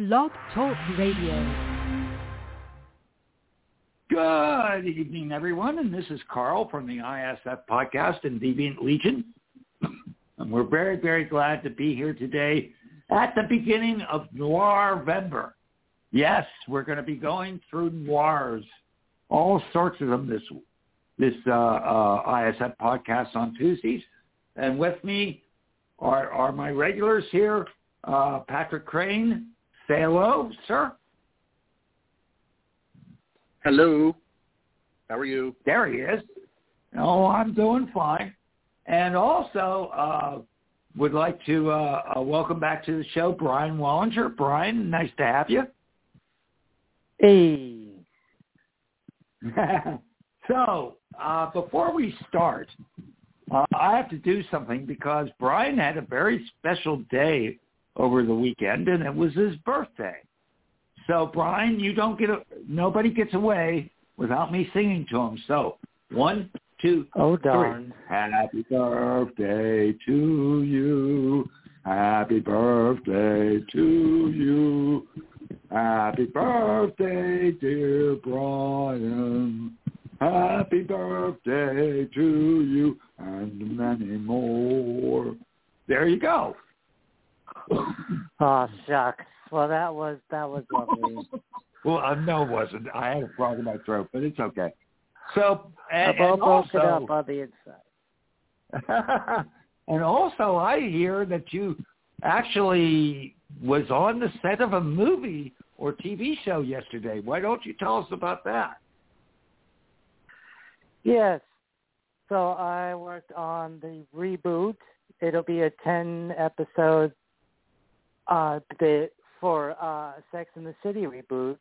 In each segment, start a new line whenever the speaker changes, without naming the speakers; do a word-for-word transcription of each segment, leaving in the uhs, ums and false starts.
Blog Talk Radio.
Good evening, everyone, and this is Carl from the I S F Podcast and Deviant Legion. And we're very, very glad to be here today at the beginning of Noir-vember. Yes, we're going to be going through noirs, all sorts of them this this uh, uh, I S F Podcast on Tuesdays. And with me are, are my regulars here, uh, Patrick Crane. Say hello, sir.
Hello. How are you?
There he is. Oh, I'm doing fine. And also uh, would like to uh, uh, welcome back to the show Brian Wallinger. Brian, nice to have you.
Hey.
So uh, before we start, uh, I have to do something because Brian had a very special day over the weekend, and it was his birthday. So, Brian, you don't get a, nobody gets away without me singing to him. So, one, two,
oh,
three.
darn.
Happy birthday to you. Happy birthday to you. Happy birthday, dear Brian. Happy birthday to you, and many more. There you go.
Oh, shucks. Well, that was that was lovely.
Well, uh, no, it wasn't. I had a frog in my throat, but it's okay. So, and,
I
and
broke it
also,
up on the inside.
And also, I hear that you actually was on the set of a movie or T V show yesterday. Why don't you tell us about that?
Yes. So I worked on the reboot. It'll be a ten-episode uh, bit for uh, Sex and the City reboot.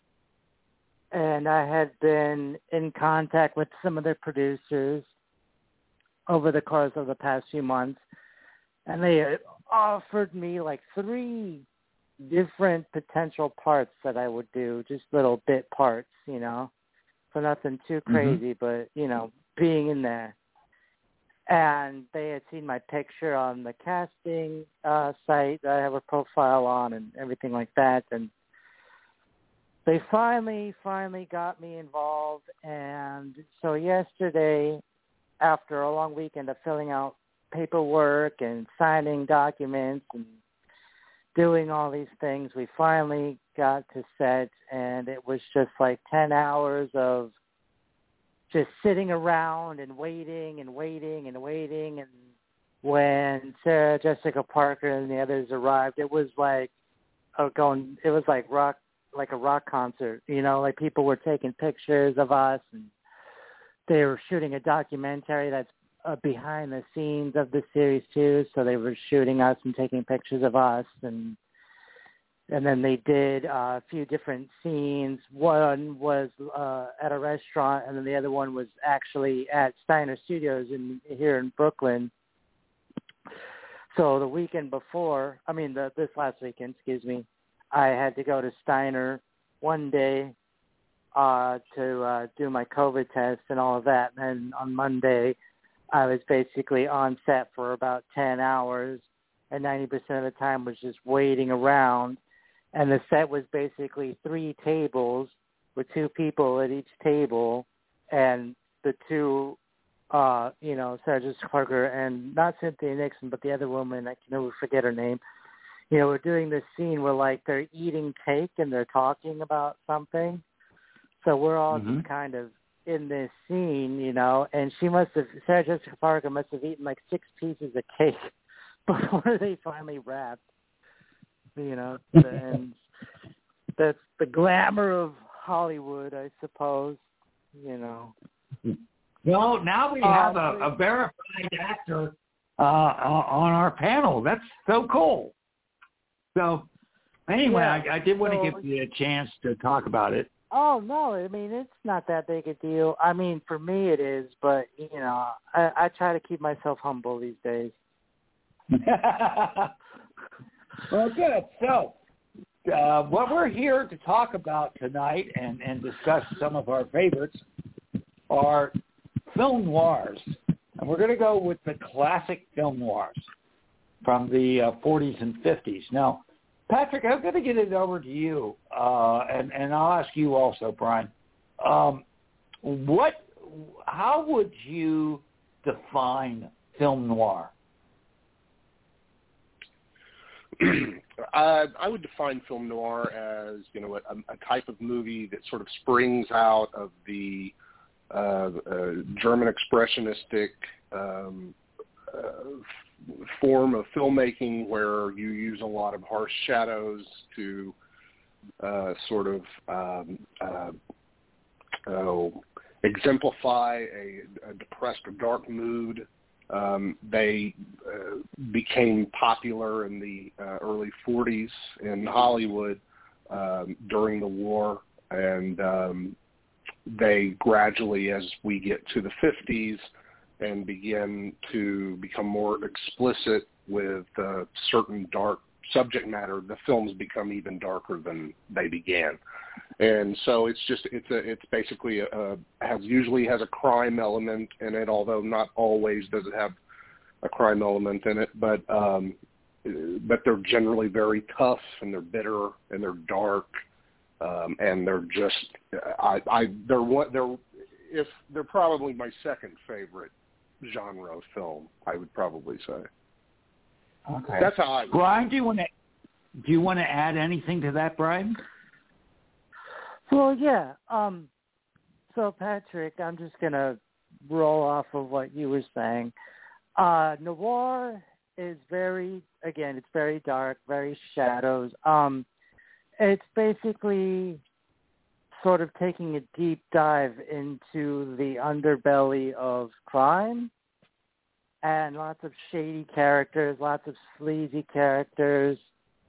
And I had been in contact with some of the producers over the course of the past few months. And they had offered me like three different potential parts that I would do, just little bit parts, you know. So nothing too crazy, mm-hmm. but, you know, being in there. And they had seen my picture on the casting uh, site that I have a profile on and everything like that. And they finally, finally got me involved. And so yesterday, after a long weekend of filling out paperwork and signing documents and doing all these things, we finally got to set. And it was just like ten hours of just sitting around and waiting and waiting and waiting. And when Sarah Jessica Parker and the others arrived, it was like oh, going. It was like rock, like a rock concert. You know, like people were taking pictures of us, and they were shooting a documentary that's uh, behind the scenes of the series too. So they were shooting us and taking pictures of us, and and then they did uh, a few different scenes. One was uh, at a restaurant, and then the other one was actually at Steiner Studios in here in Brooklyn. So the weekend before, I mean, the, this last weekend, excuse me, I had to go to Steiner one day uh, to uh, do my COVID test and all of that. And then on Monday, I was basically on set for about ten hours, and ninety percent of the time was just waiting around. And the set was basically three tables with two people at each table, and the two, uh, you know, Sarah Jessica Parker and not Cynthia Nixon, but the other woman, I can never forget her name. You know, we're doing this scene where, like, they're eating cake and they're talking about something. So we're all
mm-hmm.
just kind of in this scene, you know, and she must have, Sarah Jessica Parker must have eaten like six pieces of cake before they finally wrapped. You know, and that's the glamour of Hollywood, I suppose, you know.
Well, now we have a, a verified actor uh, on our panel. That's so cool. So, anyway, yeah, I, I did want so, to give you a chance to talk about it.
Oh, no, I mean, it's not that big a deal. I mean, for me it is, but, you know, I, I try to keep myself humble these days.
Well, good. So, uh, what we're here to talk about tonight and, and discuss some of our favorites are film noirs. And we're going to go with the classic film noirs from the uh, forties and fifties. Now, Patrick, I'm going to get it over to you, uh, and, and I'll ask you also, Brian. Um, what, how would you define film noir?
uh, I would define film noir as, you know, a, a type of movie that sort of springs out of the uh, uh, German expressionistic um, uh, form of filmmaking, where you use a lot of harsh shadows to uh, sort of um, uh, oh, exemplify a, a depressed or dark mood. Um, they uh, became popular in the uh, early forties in Hollywood um, during the war, and um, they gradually, as we get to the fifties, and begin to become more explicit with uh, certain dark subject matter, the films become even darker than they began. And so it's just it's a it's basically a, a has usually has a crime element in it, although not always does it have a crime element in it. But um, but they're generally very tough, and they're bitter, and they're dark, um, and they're just I, I they're what they're if they're probably my second favorite genre of film, I would probably say.
Okay,
that's how I would.
Brian, do you want to do you want to add anything to that, Brian?
Well, yeah. Um, so, Patrick, I'm just going to roll off of what you were saying. Uh, noir is very, again, it's very dark, very shadows. Um, it's basically sort of taking a deep dive into the underbelly of crime, and lots of shady characters, lots of sleazy characters.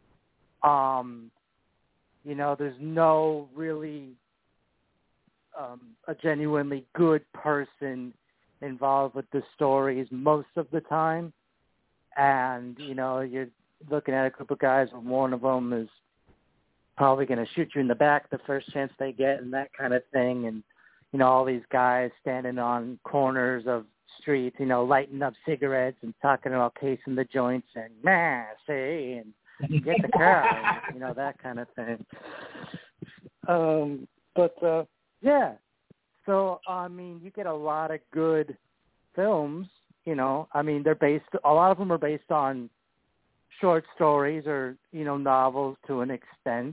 Um... You know, there's no really um, a genuinely good person involved with the stories most of the time. And, you know, you're looking at a group of guys and one of them is probably going to shoot you in the back the first chance they get and that kind of thing. And, you know, all these guys standing on corners of streets, you know, lighting up cigarettes and talking about casing the joints and, nah, see, and get the car, you know, that kind of thing. Um, but, uh, yeah. So, I mean, you get a lot of good films, you know. I mean, they're based, a lot of them are based on short stories or, you know, novels to an extent.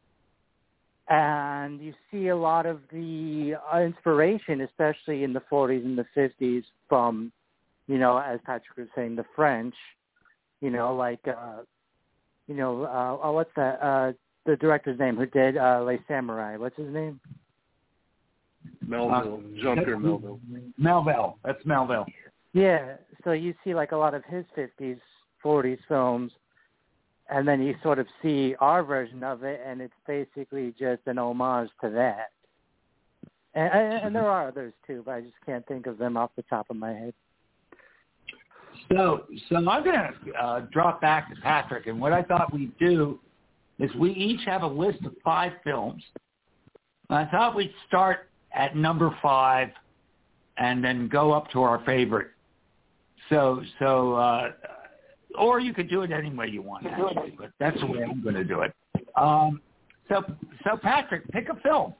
And you see a lot of the inspiration, especially in the forties and the fifties, from, you know, as Patrick was saying, the French, you know, like, uh, you know, uh, oh, what's that? Uh, the director's name who did uh, Les Samurai. What's his name?
Melville, uh, Jean-Pierre Melville.
Melville. That's Melville.
Yeah. So you see like a lot of his fifties, forties films, and then you sort of see our version of it, and it's basically just an homage to that. And, and, and there are others too, but I just can't think of them off the top of my head.
So, so I'm going to uh, drop back to Patrick, and what I thought we'd do is we each have a list of five films. I thought we'd start at number five and then go up to our favorite. So, so, uh, or you could do it any way you want, actually, but that's the way I'm going to do it. Um, so, so Patrick, pick a film.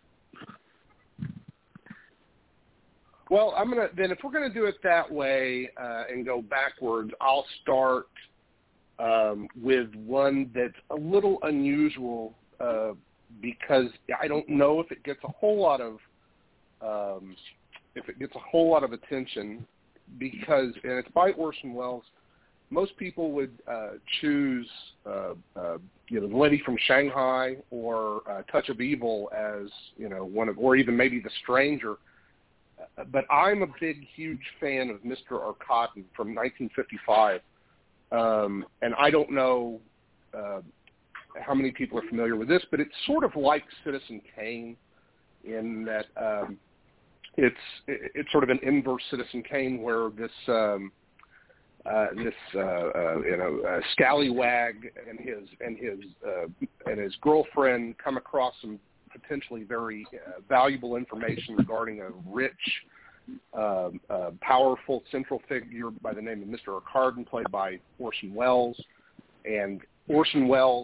Well, I'm gonna then if we're gonna do it that way uh, and go backwards, I'll start um, with one that's a little unusual uh, because I don't know if it gets a whole lot of um, if it gets a whole lot of attention because and it's by Orson Welles. Most people would uh, choose uh, uh, you know The Lady from Shanghai or uh, Touch of Evil as you know one of, or even maybe The Stranger. But I'm a big, huge fan of Mister Arkadin from nineteen fifty-five, um, and I don't know uh, how many people are familiar with this, but it's sort of like Citizen Kane in that um, it's it's sort of an inverse Citizen Kane, where this um, uh, this uh, uh, you know uh, scallywag and his and his uh, and his girlfriend come across some potentially very uh, valuable information regarding a rich, uh, uh, powerful central figure by the name of Mister Arkadin, played by Orson Welles. And Orson Welles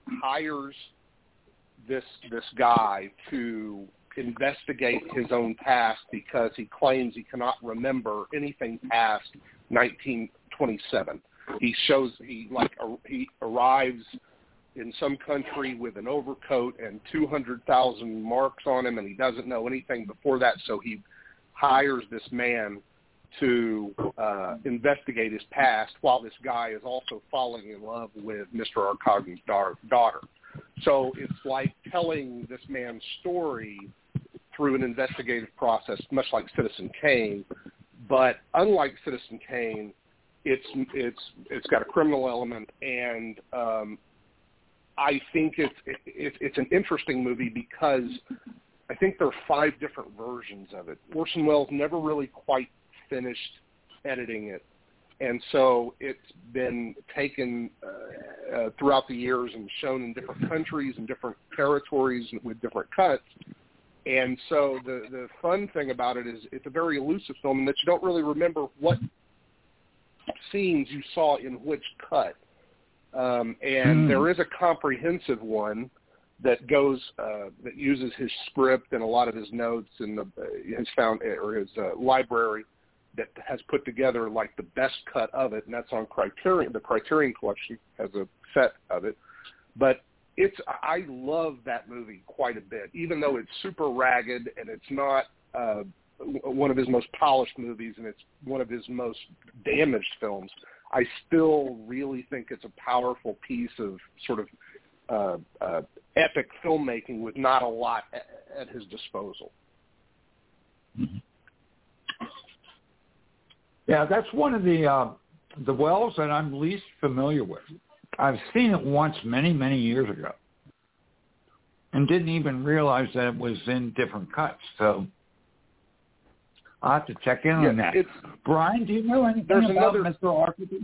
hires this this guy to investigate his own past because he claims he cannot remember anything past nineteen twenty-seven. He shows he like he arrives in some country with an overcoat and two hundred thousand marks on him, and he doesn't know anything before that, so he hires this man to uh, investigate his past while this guy is also falling in love with Mister Arkadin's daughter. So it's like telling this man's story through an investigative process, much like Citizen Kane, but unlike Citizen Kane, it's it's it's got a criminal element, and um, I think it's it, it's an interesting movie because I think there are five different versions of it. Orson Welles never really quite finished editing it, and so it's been taken uh, uh, throughout the years and shown in different countries and different territories with different cuts. And so the the fun thing about it is it's a very elusive film in that you don't really remember what scenes you saw in which cut. Um, and mm. there is a comprehensive one that goes uh, that uses his script and a lot of his notes and the, uh, his found or his uh, library that has put together like the best cut of it, and that's on Criterion. The Criterion Collection has a set of it, but it's I love that movie quite a bit, even though it's super ragged and it's not uh, one of his most polished movies and it's one of his most damaged films. I still really think it's a powerful piece of sort of uh, uh, epic filmmaking with not a lot at, at his disposal.
Yeah, that's one of the uh, the Welles that I'm least familiar with. I've seen it once many, many years ago and didn't even realize that it was in different cuts. So I'll have to check in
yeah,
on that.
It's,
Brian, do you know anything
there's
about
another...
Mister Arkadin?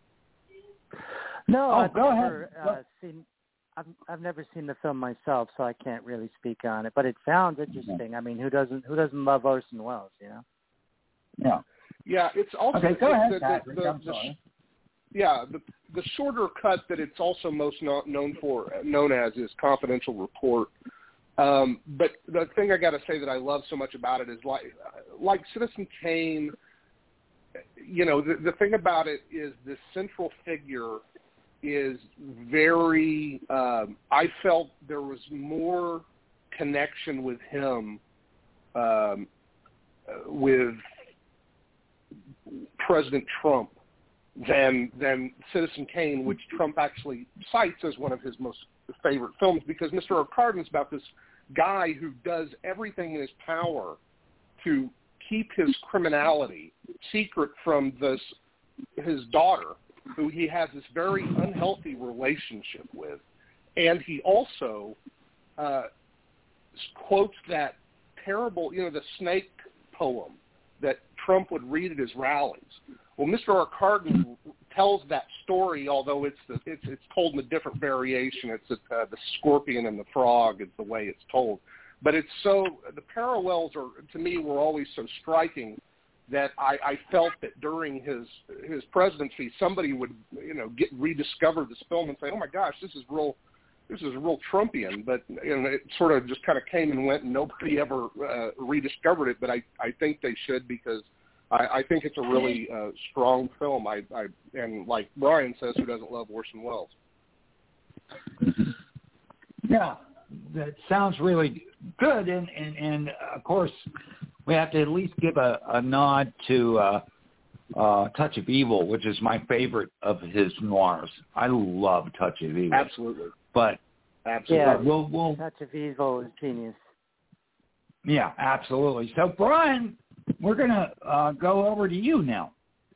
No,
oh,
I've
go
never
ahead.
uh, seen. I've I've never seen the film myself, so I can't really speak on it. But it sounds interesting.
Yeah.
I mean, who doesn't who doesn't love Orson Welles? You know.
Yeah.
Yeah, it's also
okay. Go ahead,
the,
Patrick.
the, the,
I'm sorry.
The, yeah, the the shorter cut that it's also most not known for known as is Confidential Report. Um, but the thing I got to say that I love so much about it is like like Citizen Kane. You know, the, the thing about it is the central figure is very. Um, I felt there was more connection with him um, with President Trump than than Citizen Kane, which Trump actually cites as one of his most favorite films, because Mister Arkadin's about this guy who does everything in his power to keep his criminality secret from this his daughter, who he has this very unhealthy relationship with, and he also uh, quotes that terrible, you know, the snake poem that Trump would read at his rallies. Well, Mister Arkadin tells that story, although it's the, it's it's told in a different variation. It's uh, the scorpion and the frog is the way it's told. But it's so the parallels are to me were always so striking that I, I felt that during his his presidency, somebody would you know get rediscover this film and say, oh my gosh, this is real. This is real Trumpian, but you know, it sort of just kind of came and went, and nobody ever uh, rediscovered it. But I, I think they should, because I, I think it's a really uh, strong film. I, I and like Brian says, who doesn't love Orson Welles?
Yeah, that sounds really good, and and, and of course we have to at least give a, a nod to uh, uh, Touch of Evil, which is my favorite of his noirs. I love Touch of Evil.
Absolutely.
But
absolutely,
yeah, we'll, we'll
Touch of Evil is genius.
Yeah, absolutely. So, Brian, we're gonna uh, go over to you now.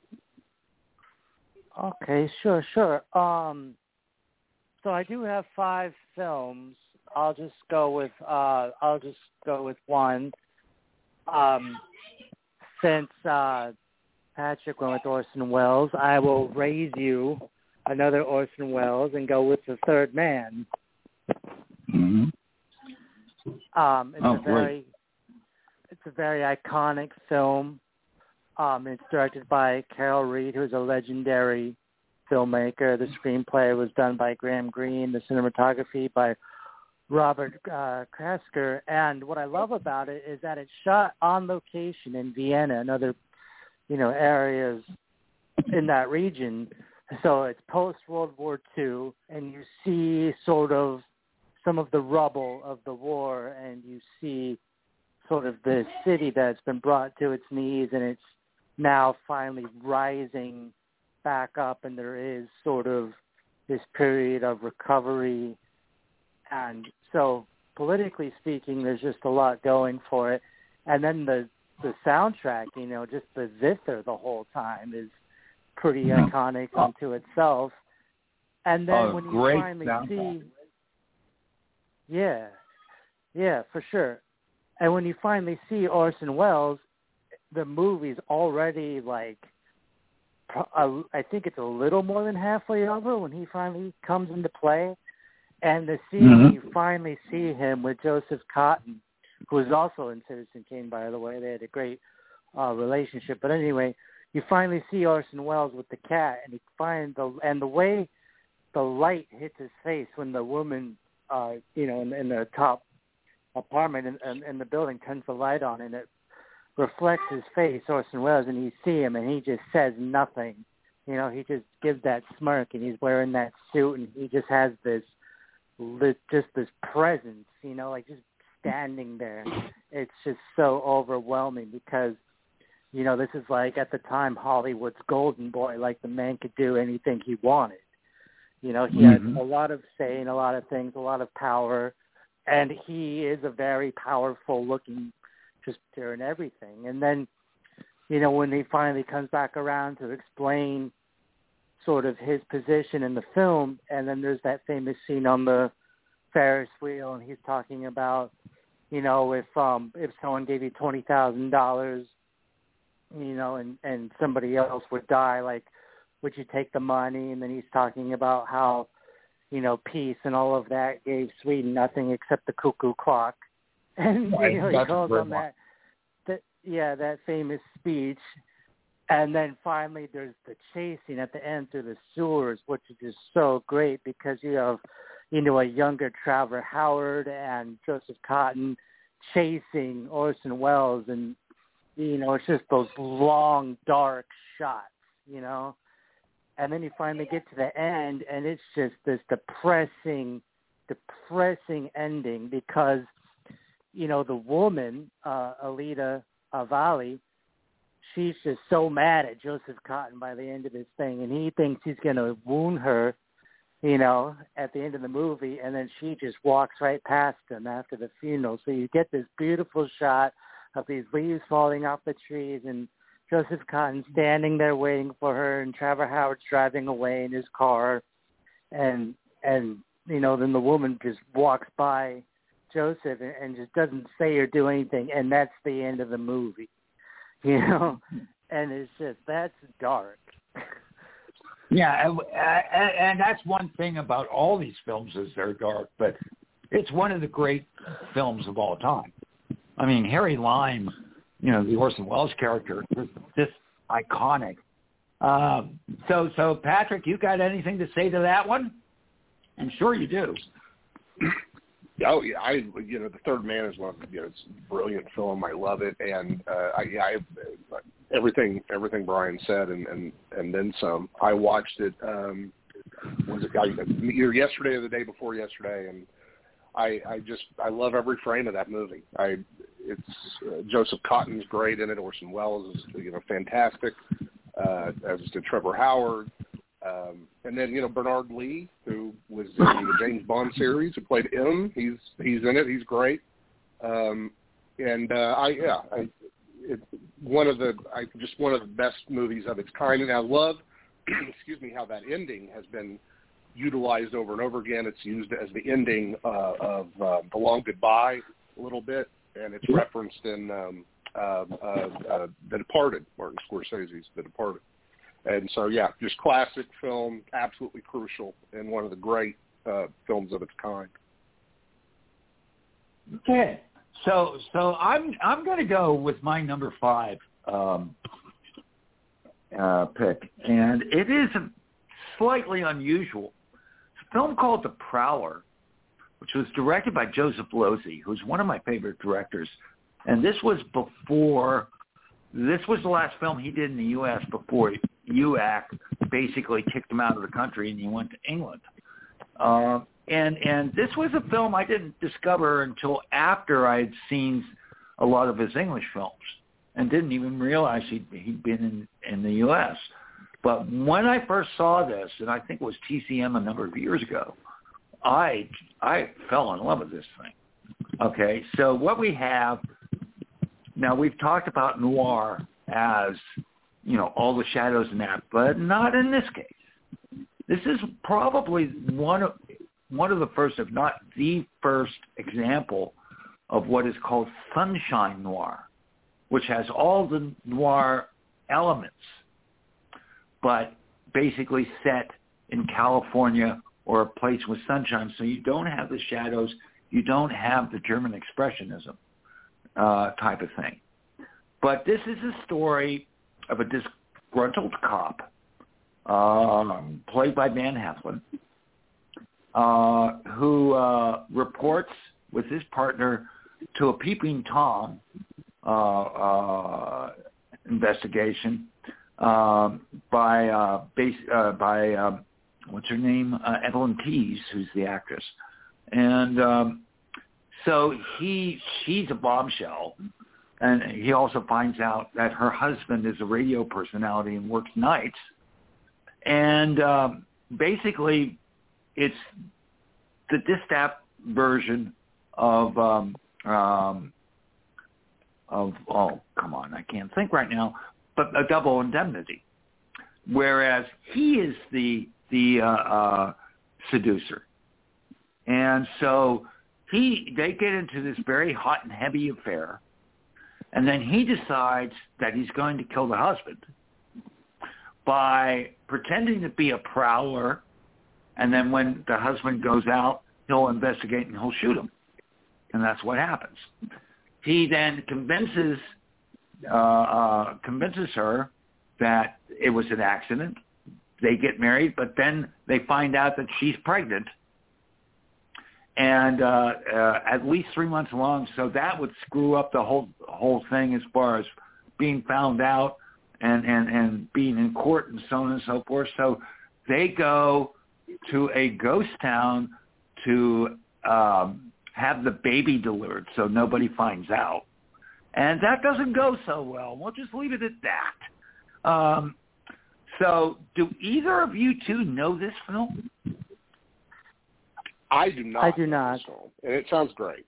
Okay, sure, sure. Um, so I do have five films. I'll just go with uh, I'll just go with one. Um, since uh, Patrick went with Orson Welles, I will raise you another Orson Welles and go with The Third Man.
Mm-hmm.
Um, it's
oh,
a very,
great.
it's a very iconic film. Um, it's directed by Carol Reed, who's a legendary filmmaker. The screenplay was done by Graham Greene. The cinematography by Robert uh, Krasker. And what I love about it is that it's shot on location in Vienna and other, you know, areas in that region. So it's post-World War Two, and you see sort of some of the rubble of the war, and you see sort of the city that's been brought to its knees, and it's now finally rising back up, and there is sort of this period of recovery. And so politically speaking, there's just a lot going for it. And then the, the soundtrack, you know, just the zither the whole time is pretty iconic unto itself. And then
oh,
when you
great
finally
soundtrack.
see, yeah, yeah, for sure. And when you finally see Orson Welles, the movie's already like, I think it's a little more than halfway over when he finally comes into play. And the scene
mm-hmm.
you finally see him with Joseph Cotten, who is also in Citizen Kane, by the way. They had a great uh, relationship. But anyway, you finally see Orson Welles with the cat, and you find the and the way the light hits his face when the woman, uh, you know, in, in the top apartment in, in, in the building turns the light on, and it reflects his face, Orson Welles, and you see him, and he just says nothing. You know, he just gives that smirk, and he's wearing that suit, and he just has this, just this presence, you know, like just standing there. It's just so overwhelming because, you know, this is like at the time Hollywood's golden boy, like the man could do anything he wanted. You know, he
mm-hmm.
had a lot of say in a lot of things, a lot of power, and he is a very powerful looking just and everything. And then, you know, when he finally comes back around to explain sort of his position in the film, and then there's that famous scene on the Ferris wheel, and he's talking about, you know, if um if someone gave you twenty thousand dollars, you know, and and somebody else would die, like, would you take the money? And then he's talking about how, you know, peace and all of that gave Sweden nothing except the cuckoo clock. And
right.
you know, he goes on that, that, yeah, that famous speech. And then finally there's the chasing at the end through the sewers, which is just so great because you have, you know, a younger Trevor Howard and Joseph Cotten chasing Orson Welles. And, you know, it's just those long, dark shots, you know. And then you finally get to the end, and it's just this depressing, depressing ending because, you know, the woman, uh, Alida Valli, she's just so mad at Joseph Cotten by the end of this thing, and he thinks he's going to wound her, you know, at the end of the movie, and then she just walks right past him after the funeral. So you get this beautiful shot of these leaves falling off the trees, and Joseph Cotten standing there waiting for her, and Trevor Howard's driving away in his car, and, and you know, then the woman just walks by Joseph and, and just doesn't say or do anything, and that's the end of the movie, you know, and it's just, that's dark.
Yeah, and, and, and that's one thing about all these films is they're dark, but it's one of the great films of all time. I mean, Harry Lime, you know, the Orson Welles character, is just iconic. Um, so, so Patrick, you got anything to say to that one? I'm sure you do.
Oh yeah, I you know The Third Man is one of you know it's a brilliant film. I love it, and uh, I, I everything everything Brian said and, and, and then some. I watched it. Um, was it either yesterday or the day before yesterday, and I I just I love every frame of that movie. I it's uh, Joseph Cotten's great in it. Orson Welles is you know fantastic, uh, as did Trevor Howard. Um, and then, you know, Bernard Lee, who was in the James Bond series, who played M. He's he's in it. He's great. Um, and uh, I yeah, I, it's one of the I just one of the best movies of its kind. And I love, excuse me, how that ending has been utilized over and over again. It's used as the ending uh, of uh, The Long Goodbye a little bit, and it's referenced in um, uh, uh, uh, The Departed, Martin Scorsese's The Departed. And so, yeah, just classic film, absolutely crucial, and one of the great uh, films of its kind.
Okay, so so I'm I'm going to go with my number five um, uh, pick, and it is a slightly unusual. It's a film called The Prowler, which was directed by Joseph Losey, who's one of my favorite directors. And this was before, this was the last film he did in the U S before U A C basically kicked him out of the country and he went to England. Uh, and and this was a film I didn't discover until after I had seen a lot of his English films and didn't even realize he'd, he'd been in, in the U S. But when I first saw this, and I think it was T C M a number of years ago, I I fell in love with this thing. Okay, so what we have, now we've talked about noir as, you know, all the shadows and that, but not in this case. This is probably one of, one of the first, if not the first example of what is called sunshine noir, which has all the noir elements, but basically set in California or a place with sunshine. So you don't have the shadows, you don't have the German expressionism uh, type of thing. But this is a story of a disgruntled cop, um, played by Van Heflin, uh, who uh, reports with his partner to a peeping Tom uh, uh, investigation um, by uh, base, uh, by um, what's her name, uh, Evelyn Pease, who's the actress, and um, so he she's a bombshell, and he also finds out that her husband is a radio personality and works nights, and um, basically it's the Distaff version of um, um, of oh come on I can't think right now, but a Double Indemnity, whereas he is the the uh, uh, seducer. And so he they get into this very hot and heavy affair, and then he decides that he's going to kill the husband by pretending to be a prowler, and then when the husband goes out, he'll investigate and he'll shoot him. And that's what happens. He then convinces uh, uh, convinces her that it was an accident. They get married, but then they find out that she's pregnant, and uh, uh, at least three months along. So that would screw up the whole whole thing as far as being found out and, and, and being in court and so on and so forth. So they go to a ghost town to um, have the baby delivered so nobody finds out. And that doesn't go so well. We'll just leave it at that. Um, So, do either of you two know this film?
I do not.
I do not.
Film, and it sounds great.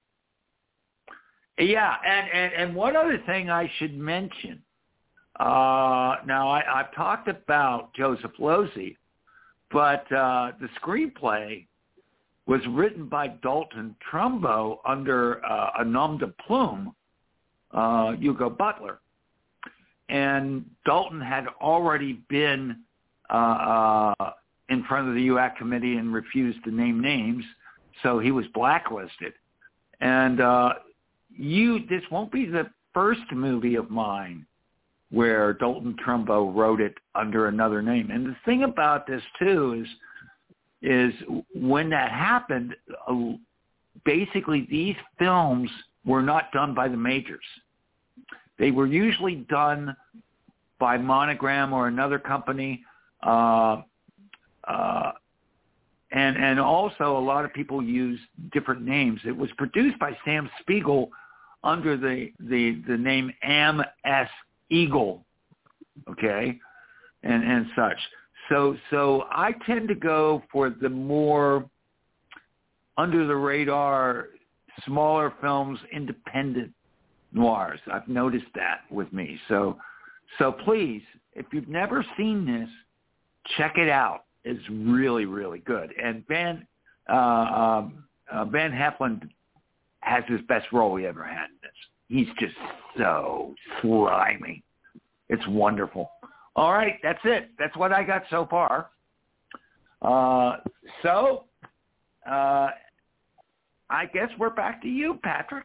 Yeah, and, and, and one other thing I should mention. Uh, now, I, I've talked about Joseph Losey, but uh, the screenplay was written by Dalton Trumbo under uh, a nom de plume, uh, Hugo Butler. And Dalton had already been uh, uh, in front of the U A C committee and refused to name names, so he was blacklisted. And uh, you, this won't be the first movie of mine where Dalton Trumbo wrote it under another name. And the thing about this too is, is when that happened, uh, basically these films were not done by the majors. They were usually done by Monogram or another company, uh, uh, and and also a lot of people use different names. It was produced by Sam Spiegel under the the, the name Am S. Eagle, okay, and and such. So so I tend to go for the more under the radar, smaller films, independent noirs. I've noticed that with me. So, so please, if you've never seen this, check it out. It's really, really good. And Van uh, um, uh, Van Heflin has his best role he ever had in this. He's just so slimy. It's wonderful. All right, that's it. That's what I got so far. Uh, so, uh, I guess we're back to you, Patrick.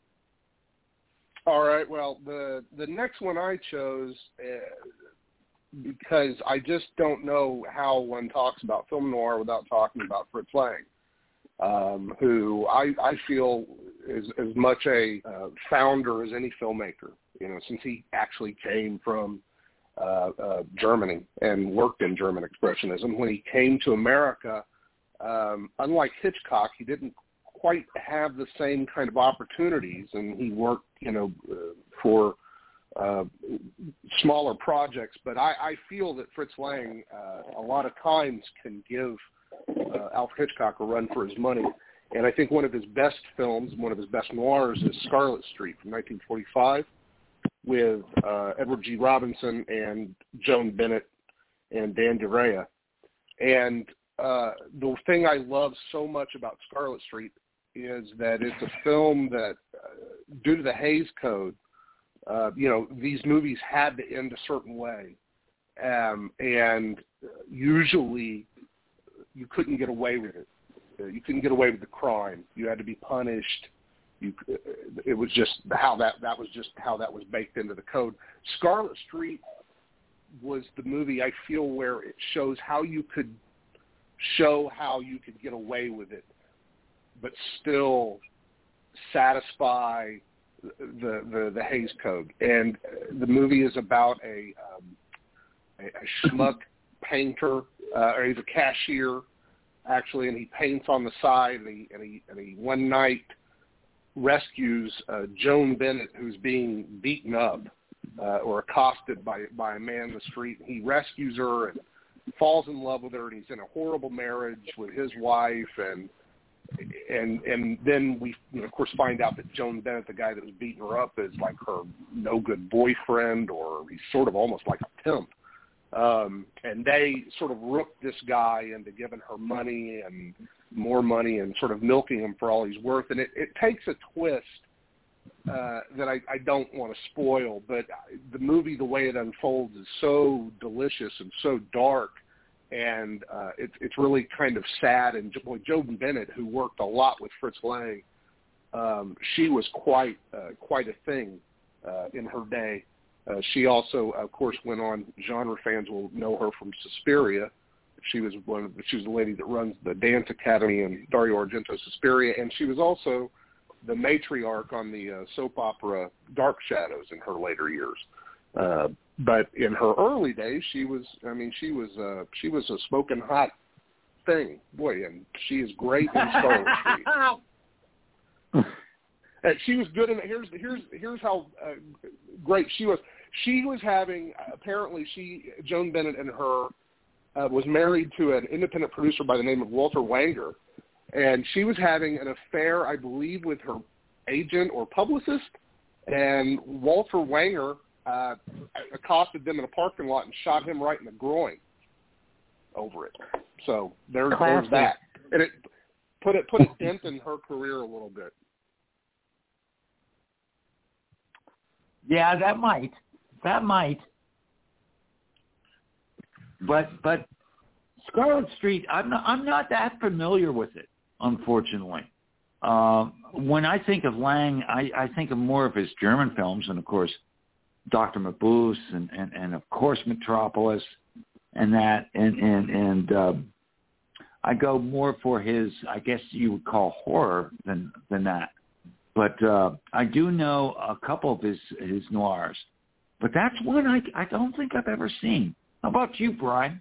All right. Well, the the next one I chose, uh, because I just don't know how one talks about film noir without talking about Fritz Lang, um, who I, I feel is as much a uh, founder as any filmmaker, you know, since he actually came from uh, uh, Germany and worked in German Expressionism. When he came to America, um, unlike Hitchcock, he didn't quite have the same kind of opportunities, and he worked, you know, uh, for uh, smaller projects. But I, I feel that Fritz Lang uh, a lot of times can give uh, Alfred Hitchcock a run for his money. And I think one of his best films, one of his best noirs, is Scarlet Street from nineteen forty-five with uh, Edward G. Robinson and Joan Bennett and Dan DeRea. And uh, the thing I love so much about Scarlet Street is that it's a film that, uh, due to the Hays Code, uh, you know, these movies had to end a certain way. Um, and usually you couldn't get away with it. Uh, you couldn't get away with the crime. You had to be punished. You, it was just how that, that was just how that was baked into the code. Scarlet Street was the movie, I feel, where it shows how you could show how you could get away with it, but still satisfy the the, the Hays Code. And the movie is about a um, a, a schmuck painter, uh, or he's a cashier, actually, and he paints on the side, and he and he, and he one night rescues uh, Joan Bennett, who's being beaten up uh, or accosted by by a man in the street. He rescues her and falls in love with her, and he's in a horrible marriage with his wife, and and and then we, you know, of course, find out that Joan Bennett, the guy that was beating her up, is like her no good boyfriend, or he's sort of almost like a pimp. Um, and they sort of rooked this guy into giving her money and more money and sort of milking him for all he's worth. And it, it takes a twist uh, that I, I don't want to spoil, but the movie, the way it unfolds, is so delicious and so dark. And uh, it, it's really kind of sad. And boy, Joan Bennett, who worked a lot with Fritz Lang, um, she was quite uh, quite a thing uh, in her day. Uh, she also, of course, went on. Genre fans will know her from Suspiria. She was one of the, she was the lady that runs the dance academy in Dario Argento's Suspiria, and she was also the matriarch on the uh, soap opera Dark Shadows in her later years. Uh, but in her early days, she was, I mean, she was, uh, she was a smoking hot thing, boy, and she is great in Scarlet Street. And she was good in it. Here's, here's, here's how uh, great she was. She was having, apparently she, Joan Bennett and her, uh, was married to an independent producer by the name of Walter Wanger, and she was having an affair, I believe, with her agent or publicist, and Walter Wanger uh, accosted them in a parking lot and shot him right in the groin over it. So there, there's that. And it put it put a dent in her career a little bit.
Yeah, that might. That might. But but Scarlet Street, I'm not, I'm not that familiar with it, unfortunately. Um, when I think of Lang, I, I think of more of his German films, and of course, Doctor Mabuse, and, and, and of course Metropolis, and that, and and and um, I go more for his, I guess you would call horror than than that. But uh, I do know a couple of his his noirs, but that's one I I don't think I've ever seen. How about you, Brian?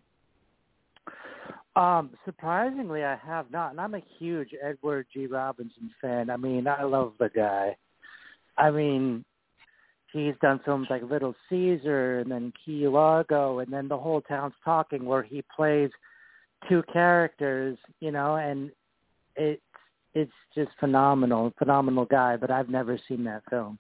Um, surprisingly, I have not, and I'm a huge Edward G. Robinson fan. I mean, I love the guy. I mean, he's done films like Little Caesar and then Key Largo, and then The Whole Town's Talking, where he plays two characters, you know, and it's it's just phenomenal, phenomenal guy. But I've never seen that film.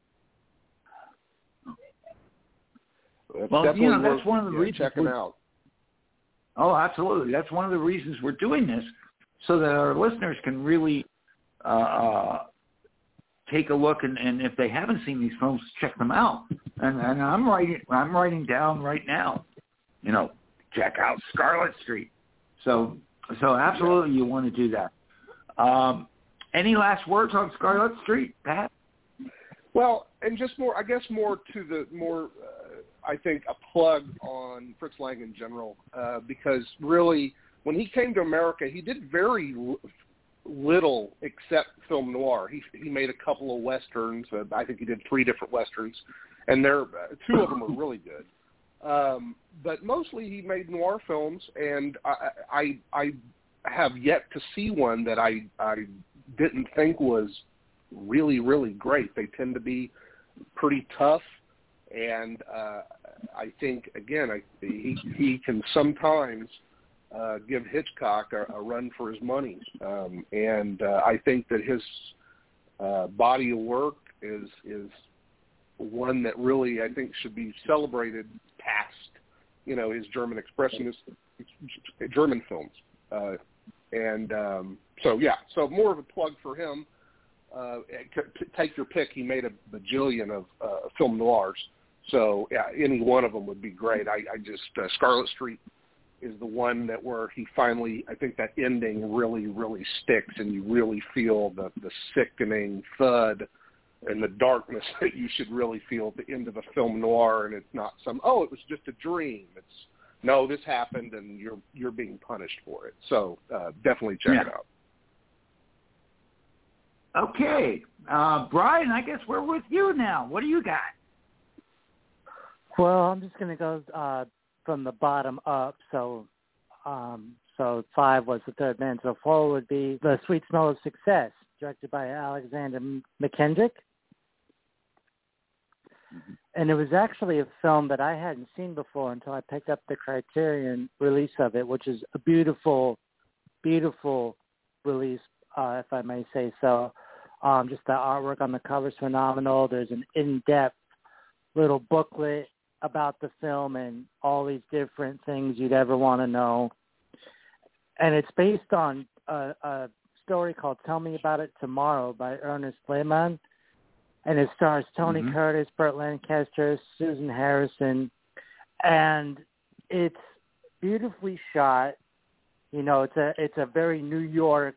That's
well, you know, that's
worth,
one of the
yeah,
reasons.
Checking out.
Oh, absolutely. That's one of the reasons we're doing this, so that our listeners can really uh, take a look, and, and if they haven't seen these films, check them out. And, and I'm writing, I'm writing down right now. You know, check out Scarlet Street. So, so absolutely, you want to do that. Um, any last words on Scarlet Street, Pat?
Well, and just more, I guess, more to the more. Uh, I think, a plug on Fritz Lang in general, uh, because really, when he came to America, he did very l- little except film noir. He he made a couple of westerns. Uh, I think he did three different westerns, and there uh, two of them were really good. Um, but mostly he made noir films, and I, I I have yet to see one that I I didn't think was really really great. They tend to be pretty tough, and uh, I think again I, he he can sometimes uh, give Hitchcock a, a run for his money, um, and uh, I think that his uh, body of work is is one that really I think should be celebrated past, you know, his German expressionist German films, uh, and um, so yeah, so more of a plug for him. Uh, take your pick. He made a bajillion of uh, film noirs, so yeah, any one of them would be great. I, I just uh, Scarlet Street is the one that where he finally, I think that ending really, really sticks, and you really feel the the sickening thud and the darkness that you should really feel at the end of a film noir, and it's not some, oh, it was just a dream. It's, no, this happened, and you're you're being punished for it. So uh, definitely check
yeah.
it out.
Okay. Uh, Brian, I guess we're with you now. What do you got?
Well, I'm just going to go uh, from the bottom up. So um, so five was The Third Man. So four would be The Sweet Smell of Success, directed by Alexander McKendrick. And it was actually a film that I hadn't seen before until I picked up the Criterion release of it, which is a beautiful, beautiful release, uh, if I may say so. Um, just the artwork on the cover is phenomenal. There's an in-depth little booklet about the film and all these different things you'd ever want to know. And it's based on a, a story called Tell Me About It Tomorrow by Ernest Lehman. And it stars Tony mm-hmm. Curtis, Burt Lancaster, Susan Harrison. And it's beautifully shot. You know, it's a it's a very New York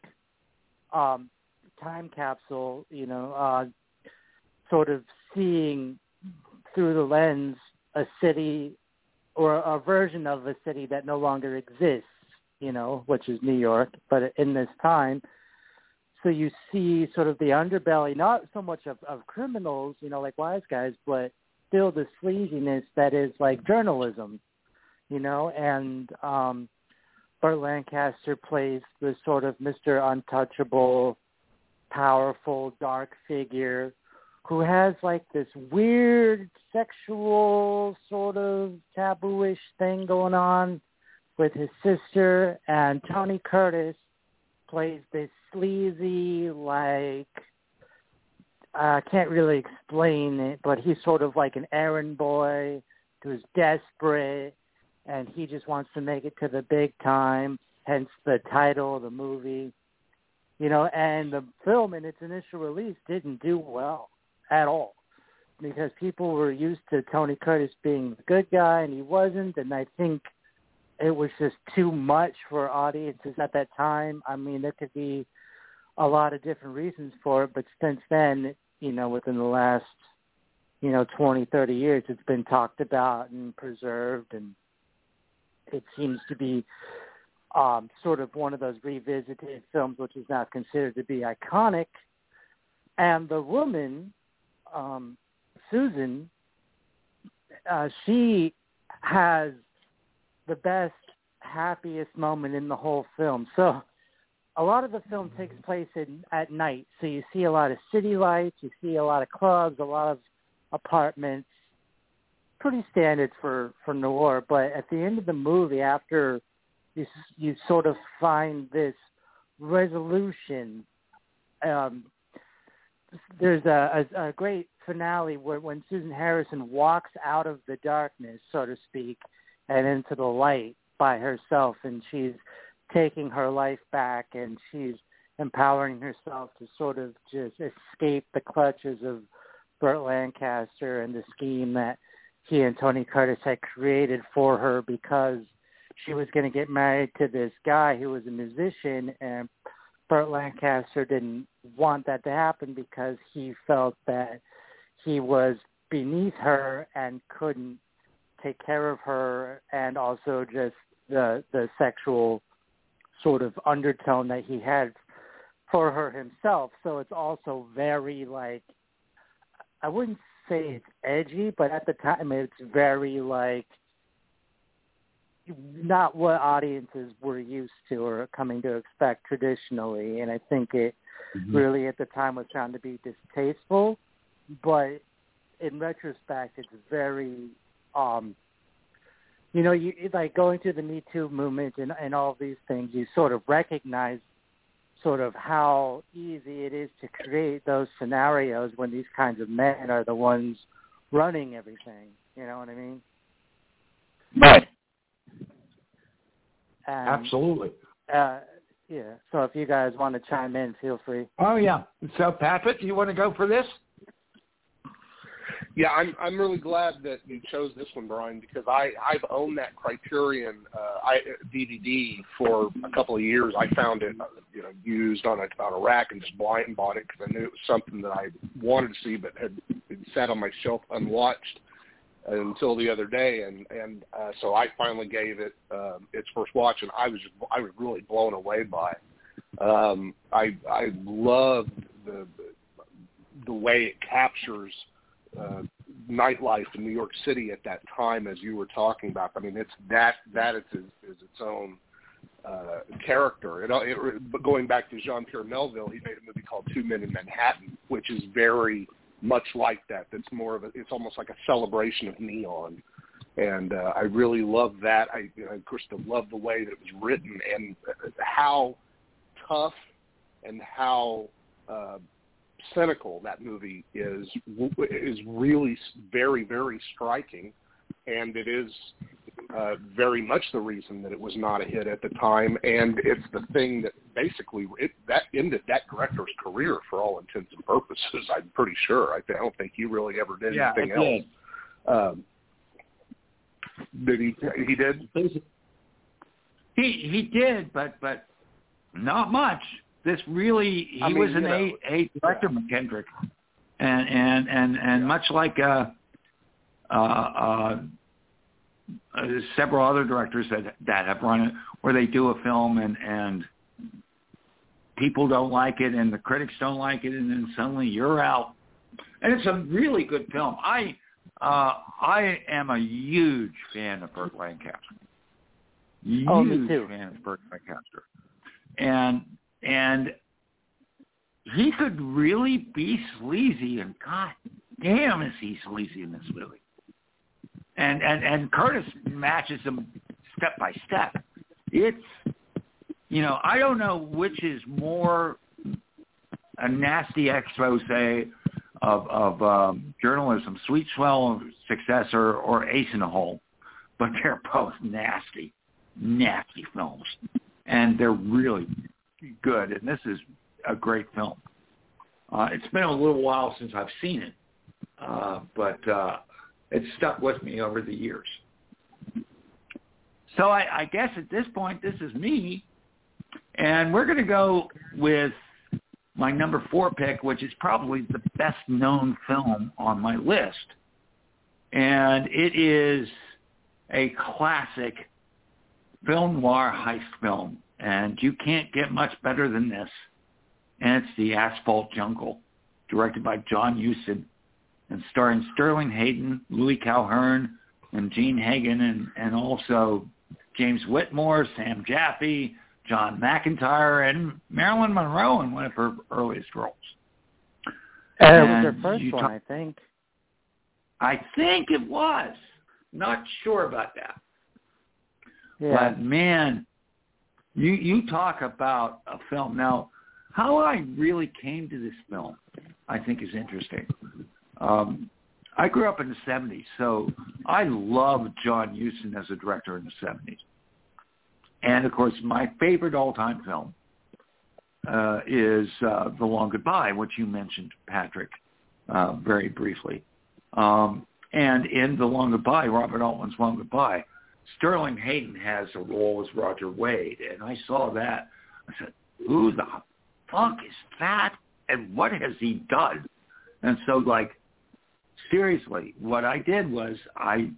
um, time capsule, you know, uh, sort of seeing through the lens a city or a version of a city that no longer exists, you know, which is New York, but in this time. So you see sort of the underbelly, not so much of, of criminals, you know, like wise guys, but still the sleaziness that is like journalism, you know, and um, Burt Lancaster plays the sort of Mister Untouchable, powerful, dark figure who has like this weird sexual sort of taboo-ish thing going on with his sister, and Tony Curtis plays this sleazy, like, I uh, can't really explain it, but he's sort of like an errand boy who's desperate, and he just wants to make it to the big time, hence the title of the movie. You know, and the film in its initial release didn't do well at all because people were used to Tony Curtis being the good guy, and he wasn't, and I think it was just too much for audiences at that time. I mean, there could be a lot of different reasons for it, but since then, you know, within the last, you know, twenty, thirty years, it's been talked about and preserved, and it seems to be um, sort of one of those revisited films which is now considered to be iconic. And the woman, um, Susan, uh, she has the best, happiest moment in the whole film. So a lot of the film takes place in, at night. So you see a lot of city lights, you see a lot of clubs, a lot of apartments, pretty standard for, for noir. But at the end of the movie, after you, you sort of find this resolution, um, there's a, a, a great finale where when Susan Harrison walks out of the darkness, so to speak, and into the light by herself, and she's taking her life back, and she's empowering herself to sort of just escape the clutches of Burt Lancaster and the scheme that he and Tony Curtis had created for her, because she was going to get married to this guy who was a musician, and Burt Lancaster didn't want that to happen because he felt that he was beneath her and couldn't take care of her, and also just the the sexual sort of undertone that he had for her himself. So it's also very, like, I wouldn't say it's edgy, but at the time it's very, like, not what audiences were used to or coming to expect traditionally. And I think it mm-hmm. really at the time was found to be distasteful, but in retrospect, it's very, um, you know, you like going through the Me Too movement and, and all of these things, you sort of recognize sort of how easy it is to create those scenarios when these kinds of men are the ones running everything. You know what I mean?
Right.
And,
Absolutely.
Uh, yeah. So if you guys want to chime in, feel free.
Oh, yeah. So, Patrick, do you want to go for this?
Yeah, I'm I'm really glad that you chose this one, Brian, because I I've owned that Criterion uh, I, D V D for a couple of years. I found it, you know, used on a on a rack and just blind bought it because I knew it was something that I wanted to see, but had been sat on my shelf unwatched until the other day, and and uh, so I finally gave it um, its first watch, and I was I was really blown away by it. Um, I I loved the the way it captures Uh, nightlife in New York City at that time, as you were talking about. I mean, it's that that is, is its own uh, character. It, it, but going back to Jean-Pierre Melville, he made a movie called Two Men in Manhattan, which is very much like that. That's more of a, it's almost like a celebration of neon. And uh, I really love that. I, you know, of course, I love the way that it was written and how tough and how uh, cynical that movie is is really very, very striking, and it is uh, very much the reason that it was not a hit at the time, and it's the thing that basically it, that ended that director's career for all intents and purposes. I'm pretty sure. I, I don't think he really ever did
yeah,
anything else. Um, did he? He did.
He he did, but but not much. This really, he
I mean,
was an
you know,
A, A director, yeah. McKendrick, and and and, and yeah. much like uh, uh, uh, uh, several other directors that that have run it, where they do a film and and people don't like it and the critics don't like it, and then suddenly you're out. And it's a really good film. I uh, I am a huge fan of Burt Lancaster. Huge
oh, me too.
fan of Burt Lancaster, and. And he could really be sleazy, and God damn is he sleazy in this movie. And and, and Curtis matches him step by step. It's, you know, I don't know which is more a nasty expose of, of um, journalism, Sweet Swell Successor or Ace in the Hole, but they're both nasty, nasty films. And they're really good, and this is a great film. Uh, it's been a little while since I've seen it, uh, but uh, it's stuck with me over the years. So I, I guess at this point, this is me, and we're going to go with my number four pick, which is probably the best-known film on my list, and it is a classic film noir heist film. And you can't get much better than this. And it's The Asphalt Jungle, directed by John Huston, and starring Sterling Hayden, Louis Calhern, and Gene Hagen, and, and also James Whitmore, Sam Jaffe, John McIntyre, and Marilyn Monroe in one of her earliest roles.
Uh, it was her first one, talk- I think.
I think it was. Not sure about that.
Yeah.
But, man... You you talk about a film. Now, how I really came to this film, I think, is interesting. Um, I grew up in the seventies, so I loved John Huston as a director in the seventies. And, of course, my favorite all-time film uh, is uh, The Long Goodbye, which you mentioned, Patrick, uh, very briefly. Um, and in The Long Goodbye, Robert Altman's Long Goodbye, Sterling Hayden has a role as Roger Wade, and I saw that. I said, who the fuck is that, and what has he done? And so, like, seriously, what I did was I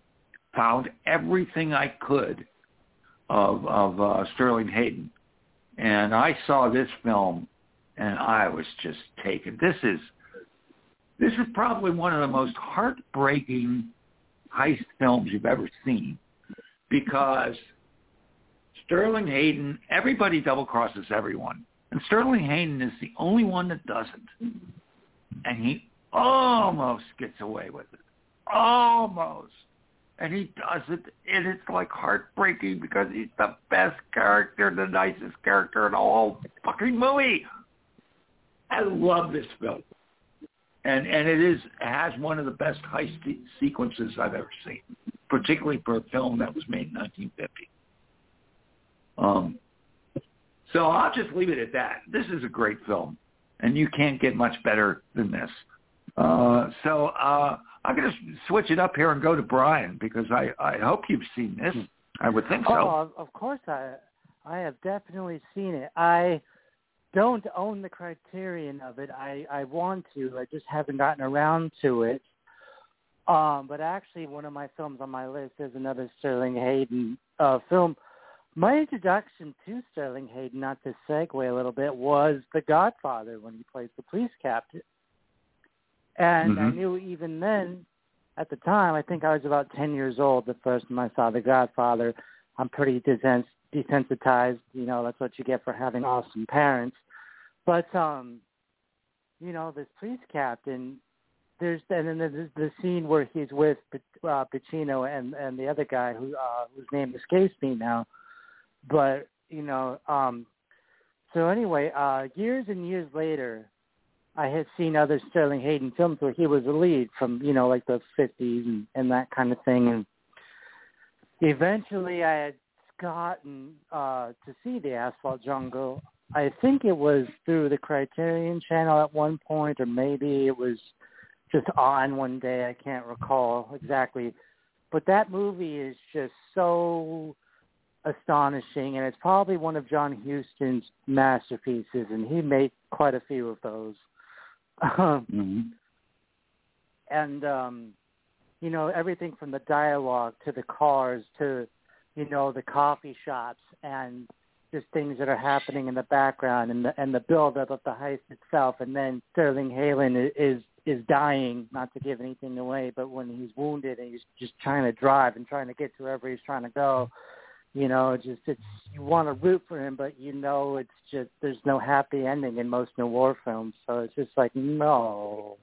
found everything I could of of uh, Sterling Hayden, and I saw this film, and I was just taken. This is this is probably one of the most heartbreaking heist films you've ever seen, because Sterling Hayden, everybody double crosses everyone, and Sterling Hayden is the only one that doesn't, and he almost gets away with it, almost. And he does it, and it's like heartbreaking because he's the best character, the nicest character in the whole fucking movie. I love this film, and and it is it has one of the best heist sequences I've ever seen, particularly for a film that was made in nineteen fifty. Um, so I'll just leave it at that. This is a great film, and you can't get much better than this. Uh, so. Uh, I'm going to switch it up here and go to Brian, because I, I hope you've seen this. I would think so.
Oh, of course I I have definitely seen it. I don't own the Criterion of it. I, I want to. I just haven't gotten around to it. Um, but actually, one of my films on my list is another Sterling Hayden uh, film. My introduction to Sterling Hayden, not to segue a little bit, was The Godfather, when he plays the police captain. And mm-hmm. I knew even then, at the time, I think I was about ten years old the first time I saw The Godfather. I'm pretty desens- desensitized. You know, that's what you get for having awesome parents. But, um, you know, this police captain, there's and then there's the scene where he's with uh, Pacino and, and the other guy who uh, whose name escapes me now. But, you know, um, so anyway, uh, years and years later, I had seen other Sterling Hayden films where he was a lead from, you know, like the fifties and, and that kind of thing. And eventually I had gotten uh, to see The Asphalt Jungle. I think it was through the Criterion Channel at one point, or maybe it was just on one day. I can't recall exactly. But that movie is just so astonishing, and it's probably one of John Huston's masterpieces, and he made quite a few of those. mm-hmm. And, um, you know, everything from the dialogue to the cars to, you know, the coffee shops and just things that are happening in the background and the, and the build-up of the heist itself. And then Sterling Hayden is, is dying, not to give anything away, but when he's wounded and he's just trying to drive and trying to get to wherever he's trying to go, you know, just it's you want to root for him, but you know it's just there's no happy ending in most noir films, so it's just like no.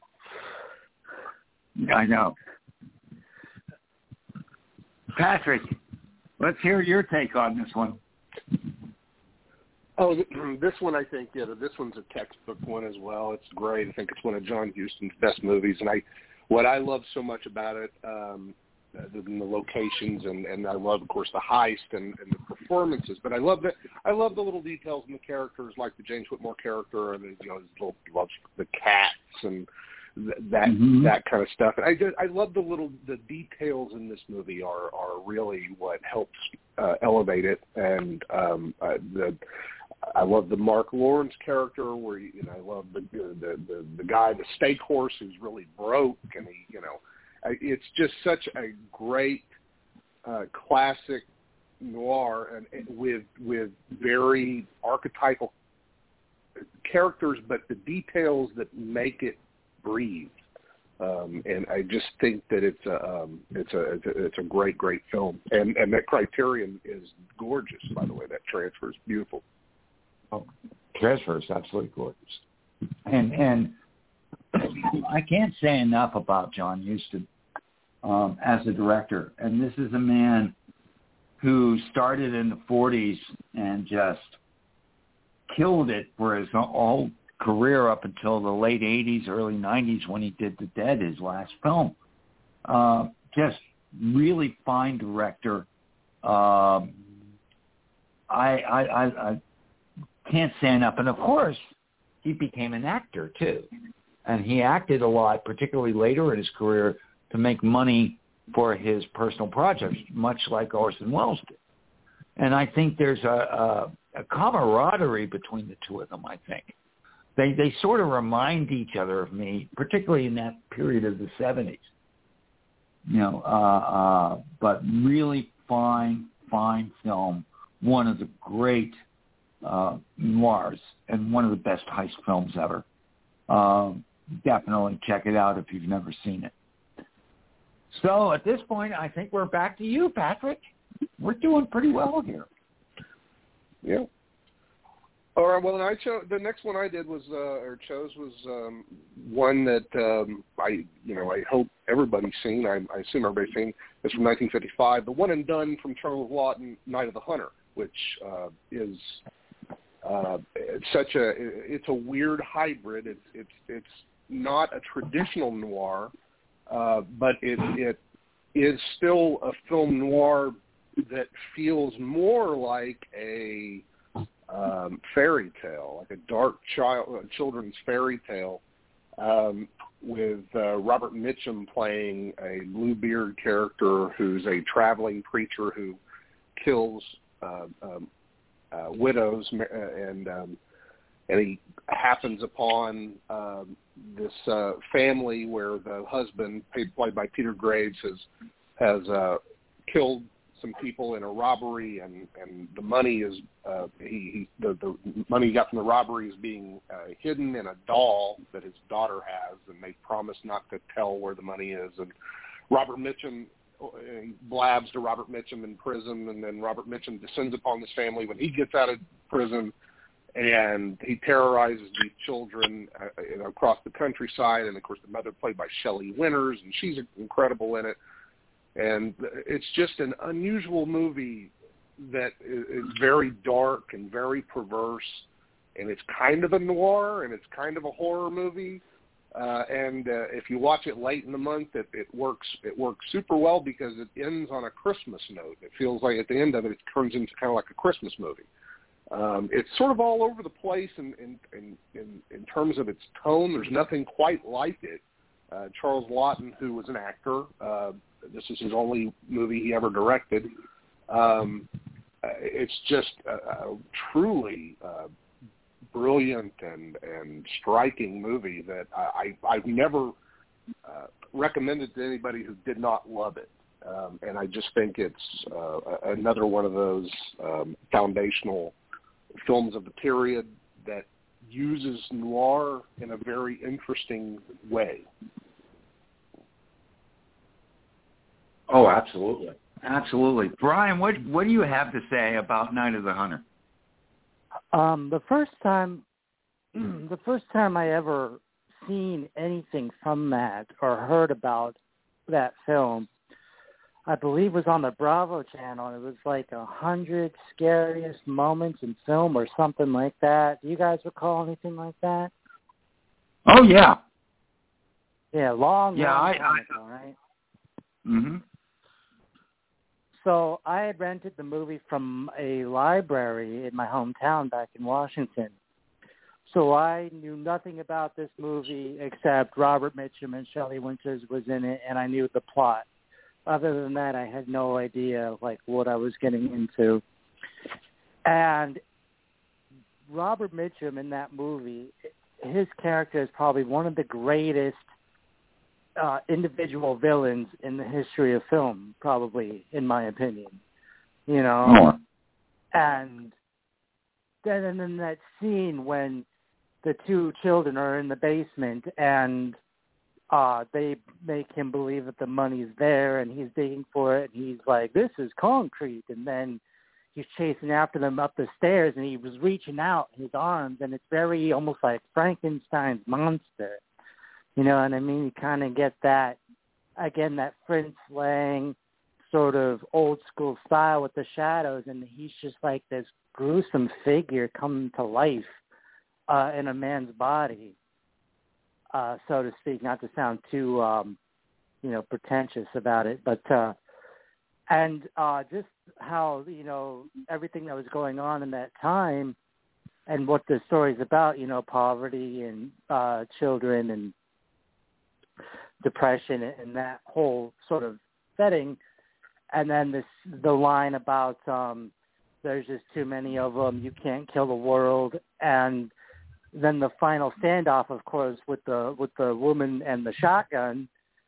I know. Patrick, let's hear your take on this one.
Oh, this one I think yeah, this one's a textbook one as well. It's great. I think it's one of John Huston's best movies, and I what I love so much about it. Um, The, the locations and, and I love, of course, the heist and, and the performances. But I love the I love the little details in the characters, like the James Whitmore character, and you know, his little loves the cats and th- that mm-hmm. that kind of stuff. And I just, I love the little the details in this movie are are really what helps uh, elevate it. And um, uh, the I love the Mark Lawrence character, where you know I love the the the, the guy, the steak horse, who's really broke, and he you know. It's just such a great uh, classic noir, and, and with with very archetypal characters, but the details that make it breathe. Um, and I just think that it's a um, it's a it's a it's a great great film, and and that Criterion is gorgeous. By the way, that transfer is beautiful.
Oh, transfer is absolutely gorgeous, and and. I can't say enough about John Huston um, as a director. And this is a man who started in the forties and just killed it for his whole career up until the late eighties, early nineties when he did The Dead, his last film. Uh, just really fine director. Um, I, I, I, I can't say enough. And, of course, he became an actor, too. And he acted a lot, particularly later in his career, to make money for his personal projects, much like Orson Welles did. And I think there's a, a, a camaraderie between the two of them, I think. They they sort of remind each other of me, particularly in that period of the seventies. you know, uh, uh, but really fine, fine film. One of the great uh, noirs and one of the best heist films ever. Um, definitely check it out if you've never seen it. So at this point, I think we're back to you, Patrick. We're doing pretty well here.
Yeah. All right. Well, I chose the next one I did was uh, or chose was um, one that um, I you know I hope everybody's seen. I, I assume everybody's seen. It's from nineteen fifty-five, The One and Done from Charles Laughton, Night of the Hunter, which uh, is uh, it's such a it's a weird hybrid. It's it's it's not a traditional noir, uh, but it it is still a film noir that feels more like a Um, fairy tale, like a dark child, children's fairy tale, um, with uh, Robert Mitchum playing a Bluebeard character who's a traveling preacher who kills uh, um, uh, widows, and um, and he happens upon um, this uh, family where the husband, played by Peter Graves, has has uh, killed some people in a robbery, and, and the money is uh, he, he the, the money he got from the robbery is being uh, hidden in a doll that his daughter has, and they promise not to tell where the money is. And Robert Mitchum uh, blabs to Robert Mitchum in prison, and then Robert Mitchum descends upon this family when he gets out of prison, and he terrorizes these children uh, across the countryside. And of course, the mother, played by Shelley Winters, and she's incredible in it. And it's just an unusual movie that is very dark and very perverse, and it's kind of a noir, and it's kind of a horror movie. Uh, and uh, if you watch it late in the month, it, it works. It works super well because it ends on a Christmas note. It feels like at the end of it, it turns into kind of like a Christmas movie. Um, it's sort of all over the place in in, in, in in terms of its tone. There's nothing quite like it. Uh, Charles Laughton, who was an actor. Uh, This is his only movie he ever directed. Um, it's just a, a truly uh, brilliant and, and striking movie that I, I, I've never uh, recommended to anybody who did not love it. Um, and I just think it's uh, another one of those um, foundational films of the period that uses noir in a very interesting way.
Oh, absolutely. Absolutely. Brian, what what do you have to say about Night of the Hunter?
Um, the first time the first time I ever seen anything from that or heard about that film, I believe was on the Bravo channel. It was like a hundred scariest moments in film or something like that. Do you guys recall anything like that?
Oh yeah.
Yeah, long,
yeah,
long
I,
time
I,
ago, right?
Mm-hmm.
So I had rented the movie from a library in my hometown back in Washington. So I knew nothing about this movie except Robert Mitchum and Shelley Winters was in it, and I knew the plot. Other than that, I had no idea like what I was getting into. And Robert Mitchum in that movie, his character is probably one of the greatest Uh, individual villains in the history of film, probably, in my opinion. You know?
Oh.
And then and then that scene when the two children are in the basement and uh, they make him believe that the money's there and he's digging for it and he's like, this is concrete. And then he's chasing after them up the stairs and he was reaching out his arms and it's very almost like Frankenstein's monster. You know what I mean? You kind of get that, again, that Fritz Lang sort of old school style with the shadows, and he's just like this gruesome figure coming to life uh, in a man's body, uh, so to speak, not to sound too, um, you know, pretentious about it, but, uh, and uh, just how, you know, everything that was going on in that time and what the story's about, you know, poverty and uh, children and depression and that whole sort of setting, and then this the line about um, there's just too many of them, you can't kill the world, and then the final standoff, of course, with the with the woman and the shotgun,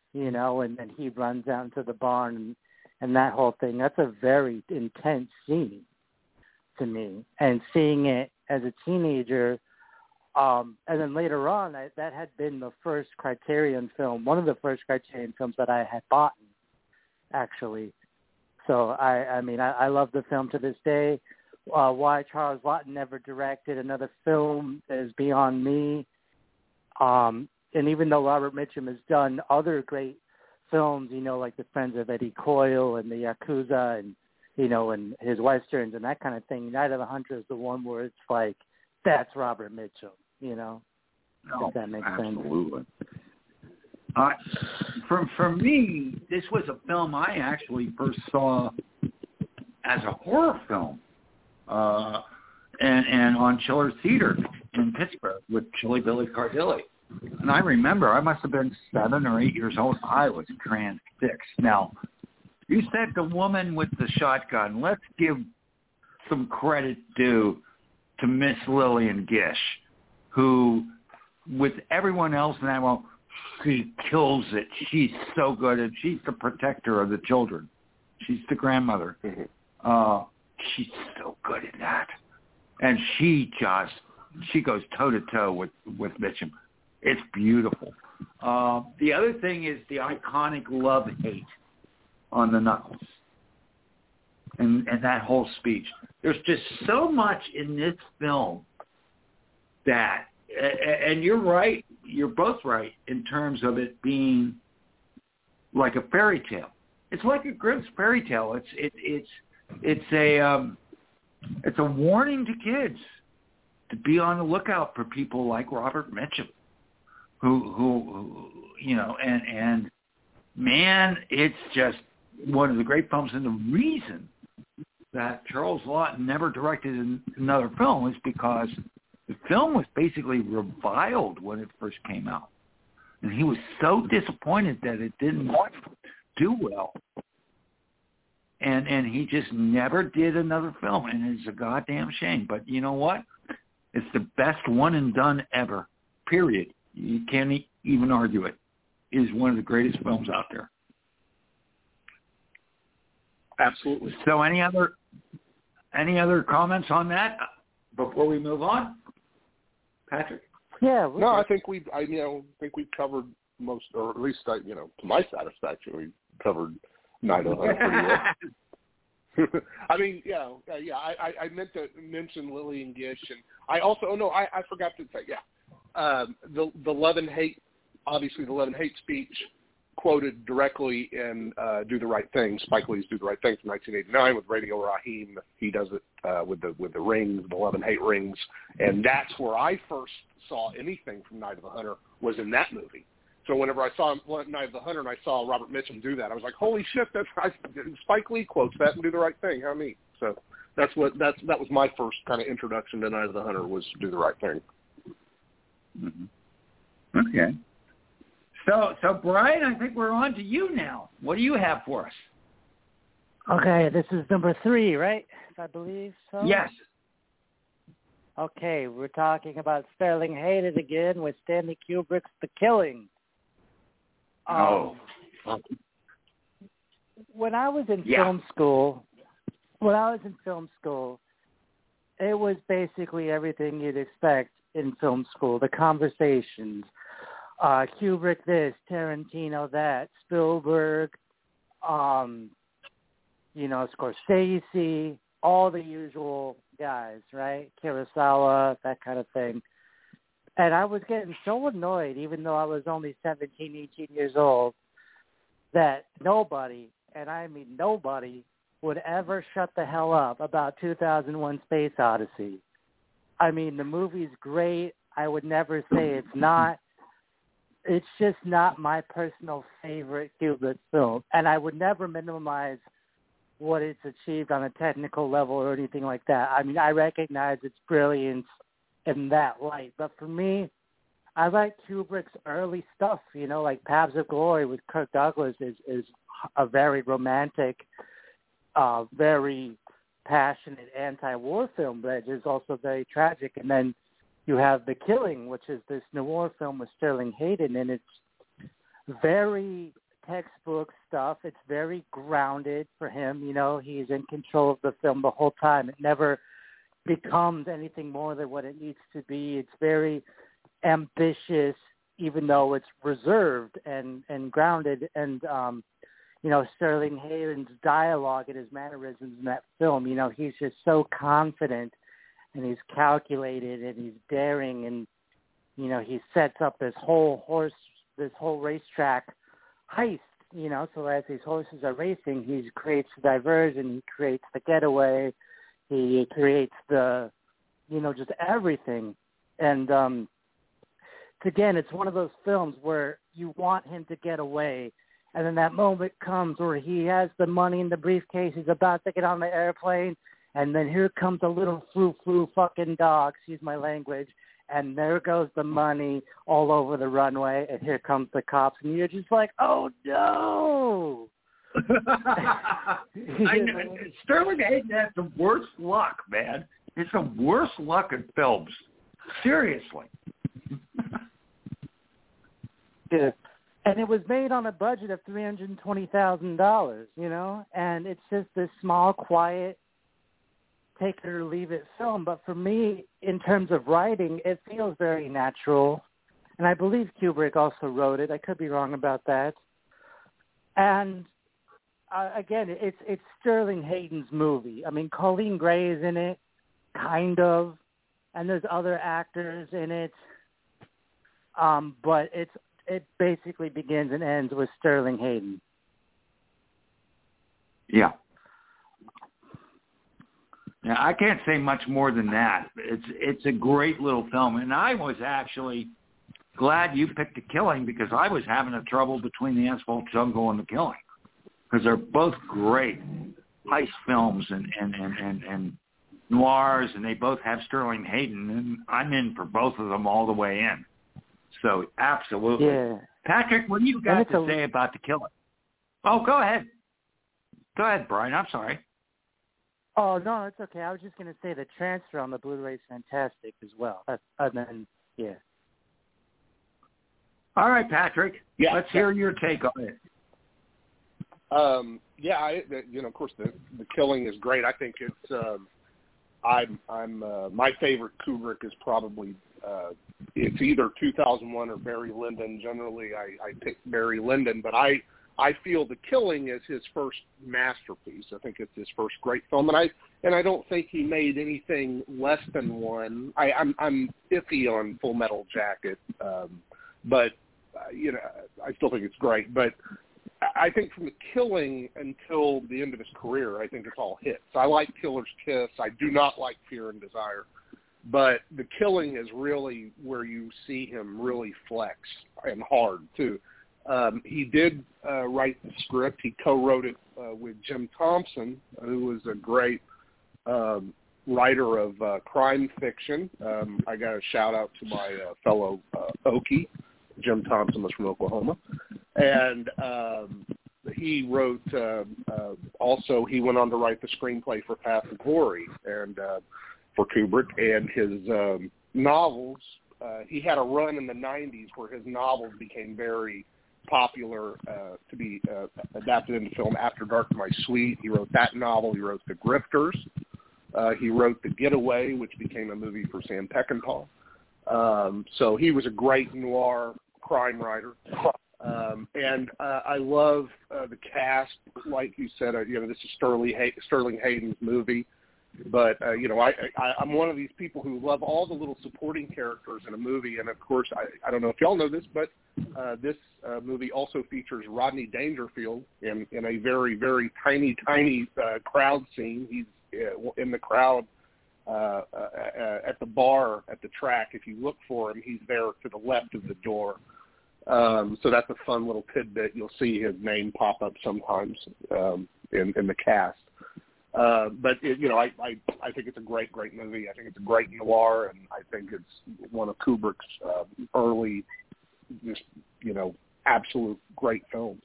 you know, and then he runs out into the barn and, and that whole thing. That's a very intense scene to me. And seeing it as a teenager, um, and then later on, I, that had been the first Criterion film, one of the first Criterion films that I had bought, actually. So, I, I mean, I, I love the film to this day. Uh, why Charles Laughton never directed another film is beyond me. Um, and even though Robert Mitchum has done other great films, you know, like The Friends of Eddie Coyle and The Yakuza and, you know, and his Westerns and that kind of thing, Night of the Hunter is the one where it's like, that's Robert Mitchum, you know,
oh,
if that makes
absolutely.
sense.
Uh, for, for me, this was a film I actually first saw as a horror film. Uh, and, and on Chiller Theater in Pittsburgh with Chilly Billy Cardilli. And I remember I must have been seven or eight years old. I was transfixed. Now, you said the woman with the shotgun. Let's give some credit due to Miss Lillian Gish, who, with everyone else in that, well, she kills it. She's so good. And she's the protector of the children. She's the grandmother.
Mm-hmm.
Uh, she's so good at that. And she just, she goes toe-to-toe with, with Mitchum. It's beautiful. Uh, the other thing is the iconic love-hate on the Knuckles. And, and that whole speech. There's just so much in this film that, and you're right, you're both right in terms of it being like a fairy tale. It's like a Grimm's fairy tale. It's, it, it's, it's a, um, it's a warning to kids to be on the lookout for people like Robert Mitchum, who, who, who you know, and, and man, it's just one of the great films. And the reason that Charles Laughton never directed another film is because the film was basically reviled when it first came out. And he was so disappointed that it didn't do well. And and he just never did another film, and it's a goddamn shame. But you know what? It's the best one and done ever, period. You can't even argue it. It is one of the greatest films out there.
Absolutely.
So any other any other comments on that before we move on? Patrick?
Yeah.
No, I think we I you know think we've covered most, or at least I, you know, to my satisfaction, we covered Night of the Hunter pretty well. I mean, yeah, uh, yeah. I, I meant to mention Lillian Gish, and I also, oh no, I, I forgot to say, yeah, um, the the love and hate, obviously the love and hate speech quoted directly in uh, Do the Right Thing, Spike Lee's Do the Right Thing from nineteen eighty-nine with Radio Raheem. He does it uh, with the with the rings, the love and hate rings, and that's where I first saw anything from Night of the Hunter, was in that movie. So whenever I saw Night of the Hunter and I saw Robert Mitchum do that, I was like, "Holy shit! That's I, Spike Lee quotes that and Do the Right Thing. How neat!" So that's what that's that was my first kind of introduction to Night of the Hunter, was Do the Right Thing.
Mm-hmm. Okay. So so Brian, I think we're on to you now. What do you have for us?
Okay, this is number three, right? If I believe so.
Yes.
Okay, we're talking about Sterling Hayden again with Stanley Kubrick's The Killing.
Oh.
Um, when I was in
Yeah.
film school, when I was in film school, it was basically everything you'd expect in film school. The conversations, uh, Kubrick this, Tarantino that, Spielberg, um, you know, Scorsese, all the usual guys, right? Kurosawa, that kind of thing. And I was getting so annoyed, even though I was only seventeen, eighteen years old, that nobody, and I mean nobody, would ever shut the hell up about two thousand one Space Odyssey. I mean, the movie's great. I would never say it's not. It's just not my personal favorite Kubrick film. And I would never minimize what it's achieved on a technical level or anything like that. I mean, I recognize its brilliance in that light. But for me, I like Kubrick's early stuff, you know, like Paths of Glory with Kirk Douglas is, is a very romantic, uh, very passionate anti-war film, but it is also very tragic. And then you have The Killing, which is this noir film with Sterling Hayden, and it's very textbook stuff. It's very grounded for him. You know, he's in control of the film the whole time. It never becomes anything more than what it needs to be. It's very ambitious, even though it's reserved and, and grounded. And, um, you know, Sterling Hayden's dialogue and his mannerisms in that film, you know, he's just so confident and he's calculated and he's daring, and, you know, he sets up this whole horse, this whole racetrack heist, you know, so as these horses are racing, he creates the diversion, he creates the getaway, he creates the, you know, just everything. And, um, again, it's one of those films where you want him to get away, and then that moment comes where he has the money in the briefcase, he's about to get on the airplane, and then here comes a little frou-frou fucking dog, excuse my language, and there goes the money all over the runway, and here comes the cops, and you're just like, oh, no.
I know. Sterling Hayden has the worst luck, man. It's the worst luck in films. Seriously.
Yeah. And it was made on a budget of three hundred twenty thousand dollars, you know, and it's just this small, quiet, take it or leave it film. But for me, in terms of writing, it feels very natural. And I believe Kubrick also wrote it. I could be wrong about that. And uh, again, it's it's Sterling Hayden's movie. I mean, Colleen Gray is in it, kind of, and there's other actors in it. Um, but it's it basically begins and ends with Sterling Hayden.
Yeah. Yeah, I can't say much more than that. It's it's a great little film, and I was actually glad you picked The Killing because I was having a trouble between The Asphalt Jungle and The Killing because they're both great heist films and, and, and, and, and noirs, and they both have Sterling Hayden, and I'm in for both of them all the way in. So absolutely.
Yeah.
Patrick, what do you got to
a,
say about The Killing? Oh, go ahead. Go ahead, Brian. I'm sorry.
Oh, no, it's okay. I was just going to say the transfer on the Blu-ray is fantastic as well. That's, and then, yeah.
All right, Patrick.
Yeah.
Let's hear your take on it.
Um, yeah, I, you know, of course, the the Killing is great. I think it's um, I'm I'm uh, my favorite Kubrick is probably uh, it's either two thousand one or Barry Lyndon. Generally, I, I pick Barry Lyndon, but I I feel The Killing is his first masterpiece. I think it's his first great film, and I and I don't think he made anything less than one. I, I'm I'm iffy on Full Metal Jacket, um, but uh, you know, I still think it's great, but. I think from The Killing until the end of his career, I think it's all hits. I like Killer's Kiss. I do not like Fear and Desire. But The Killing is really where you see him really flex, and hard, too. Um, he did uh, write the script. He co-wrote it uh, with Jim Thompson, who was a great um, writer of uh, crime fiction. Um, I got a shout-out to my uh, fellow uh, Okie. Jim Thompson was from Oklahoma. And um, he wrote, uh, uh, also he went on to write the screenplay for Path of Glory and uh, for Kubrick. And his um, novels, uh, he had a run in the nineties where his novels became very popular uh, to be uh, adapted into film. After Dark, My Sweet, he wrote that novel. He wrote The Grifters. Uh, he wrote The Getaway, which became a movie for Sam Peckinpah. Um, so he was a great noir crime writer. Um, and uh, I love uh, the cast. Like you said, uh, you know, this is Sterling, Hay- Sterling Hayden's movie. But, uh, you know, I, I, I'm one of these people who love all the little supporting characters in a movie. And, of course, I, I don't know if y'all know this, but uh, this uh, movie also features Rodney Dangerfield in, in a very, very tiny, tiny uh, crowd scene. He's uh, in the crowd. Uh, uh, at the bar at the track. If you look for him, he's there to the left of the door. Um, so that's a fun little tidbit. You'll see his name pop up sometimes um, in, in the cast. Uh, but, it, you know, I, I, I think it's a great, great movie. I think it's a great noir, and I think it's one of Kubrick's uh, early, just, you know, absolute great films.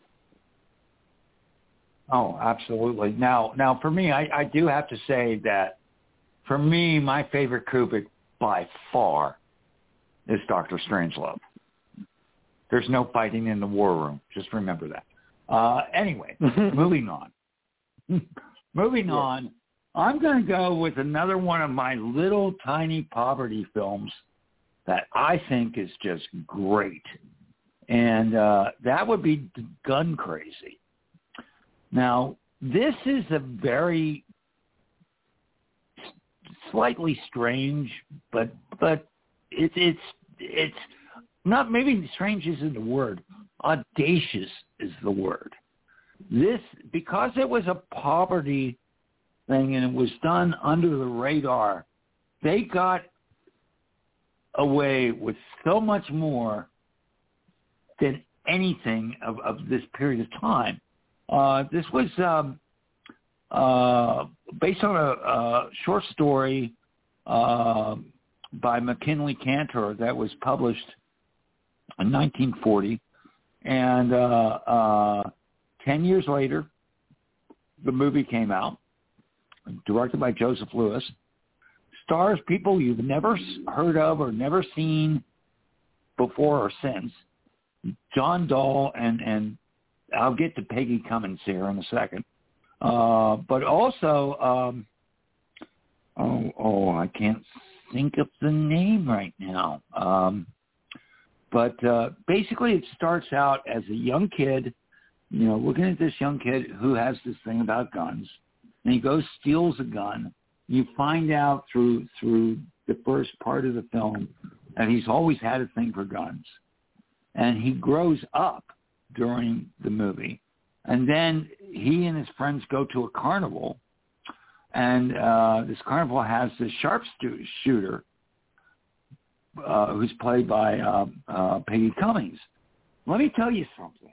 Oh, absolutely. Now, now for me, I, I do have to say that for me, my favorite Kubrick by far is Doctor Strangelove. there's no fighting in the war room. Just remember that. Uh, anyway, moving on. moving
yeah.
on, I'm going to go with another one of my little tiny poverty films that I think is just great. And uh, that would be Gun Crazy. Now, this is a very slightly strange, but but it, it's it's not, maybe strange isn't the word. Audacious is the word. This, because it was a poverty thing and it was done under the radar, they got away with so much more than anything of, of this period of time. Uh, this was um, uh, based on a, a short story uh, by McKinley Cantor that was published in nineteen forty. And uh, uh, ten years later, the movie came out, directed by Joseph Lewis. Stars people you've never heard of or never seen before or since. John Dahl and, and I'll get to Peggy Cummins here in a second. Uh, but also, um, oh, oh, I can't think of the name right now. Um, but uh, basically it starts out as a young kid, you know, looking at this young kid who has this thing about guns. And he goes, steals a gun. You find out through through the first part of the film that he's always had a thing for guns. And he grows up during the movie. And then he and his friends go to a carnival. And uh, this carnival has this sharpshooter uh, who's played by uh, uh, Peggy Cummins. Let me tell you something.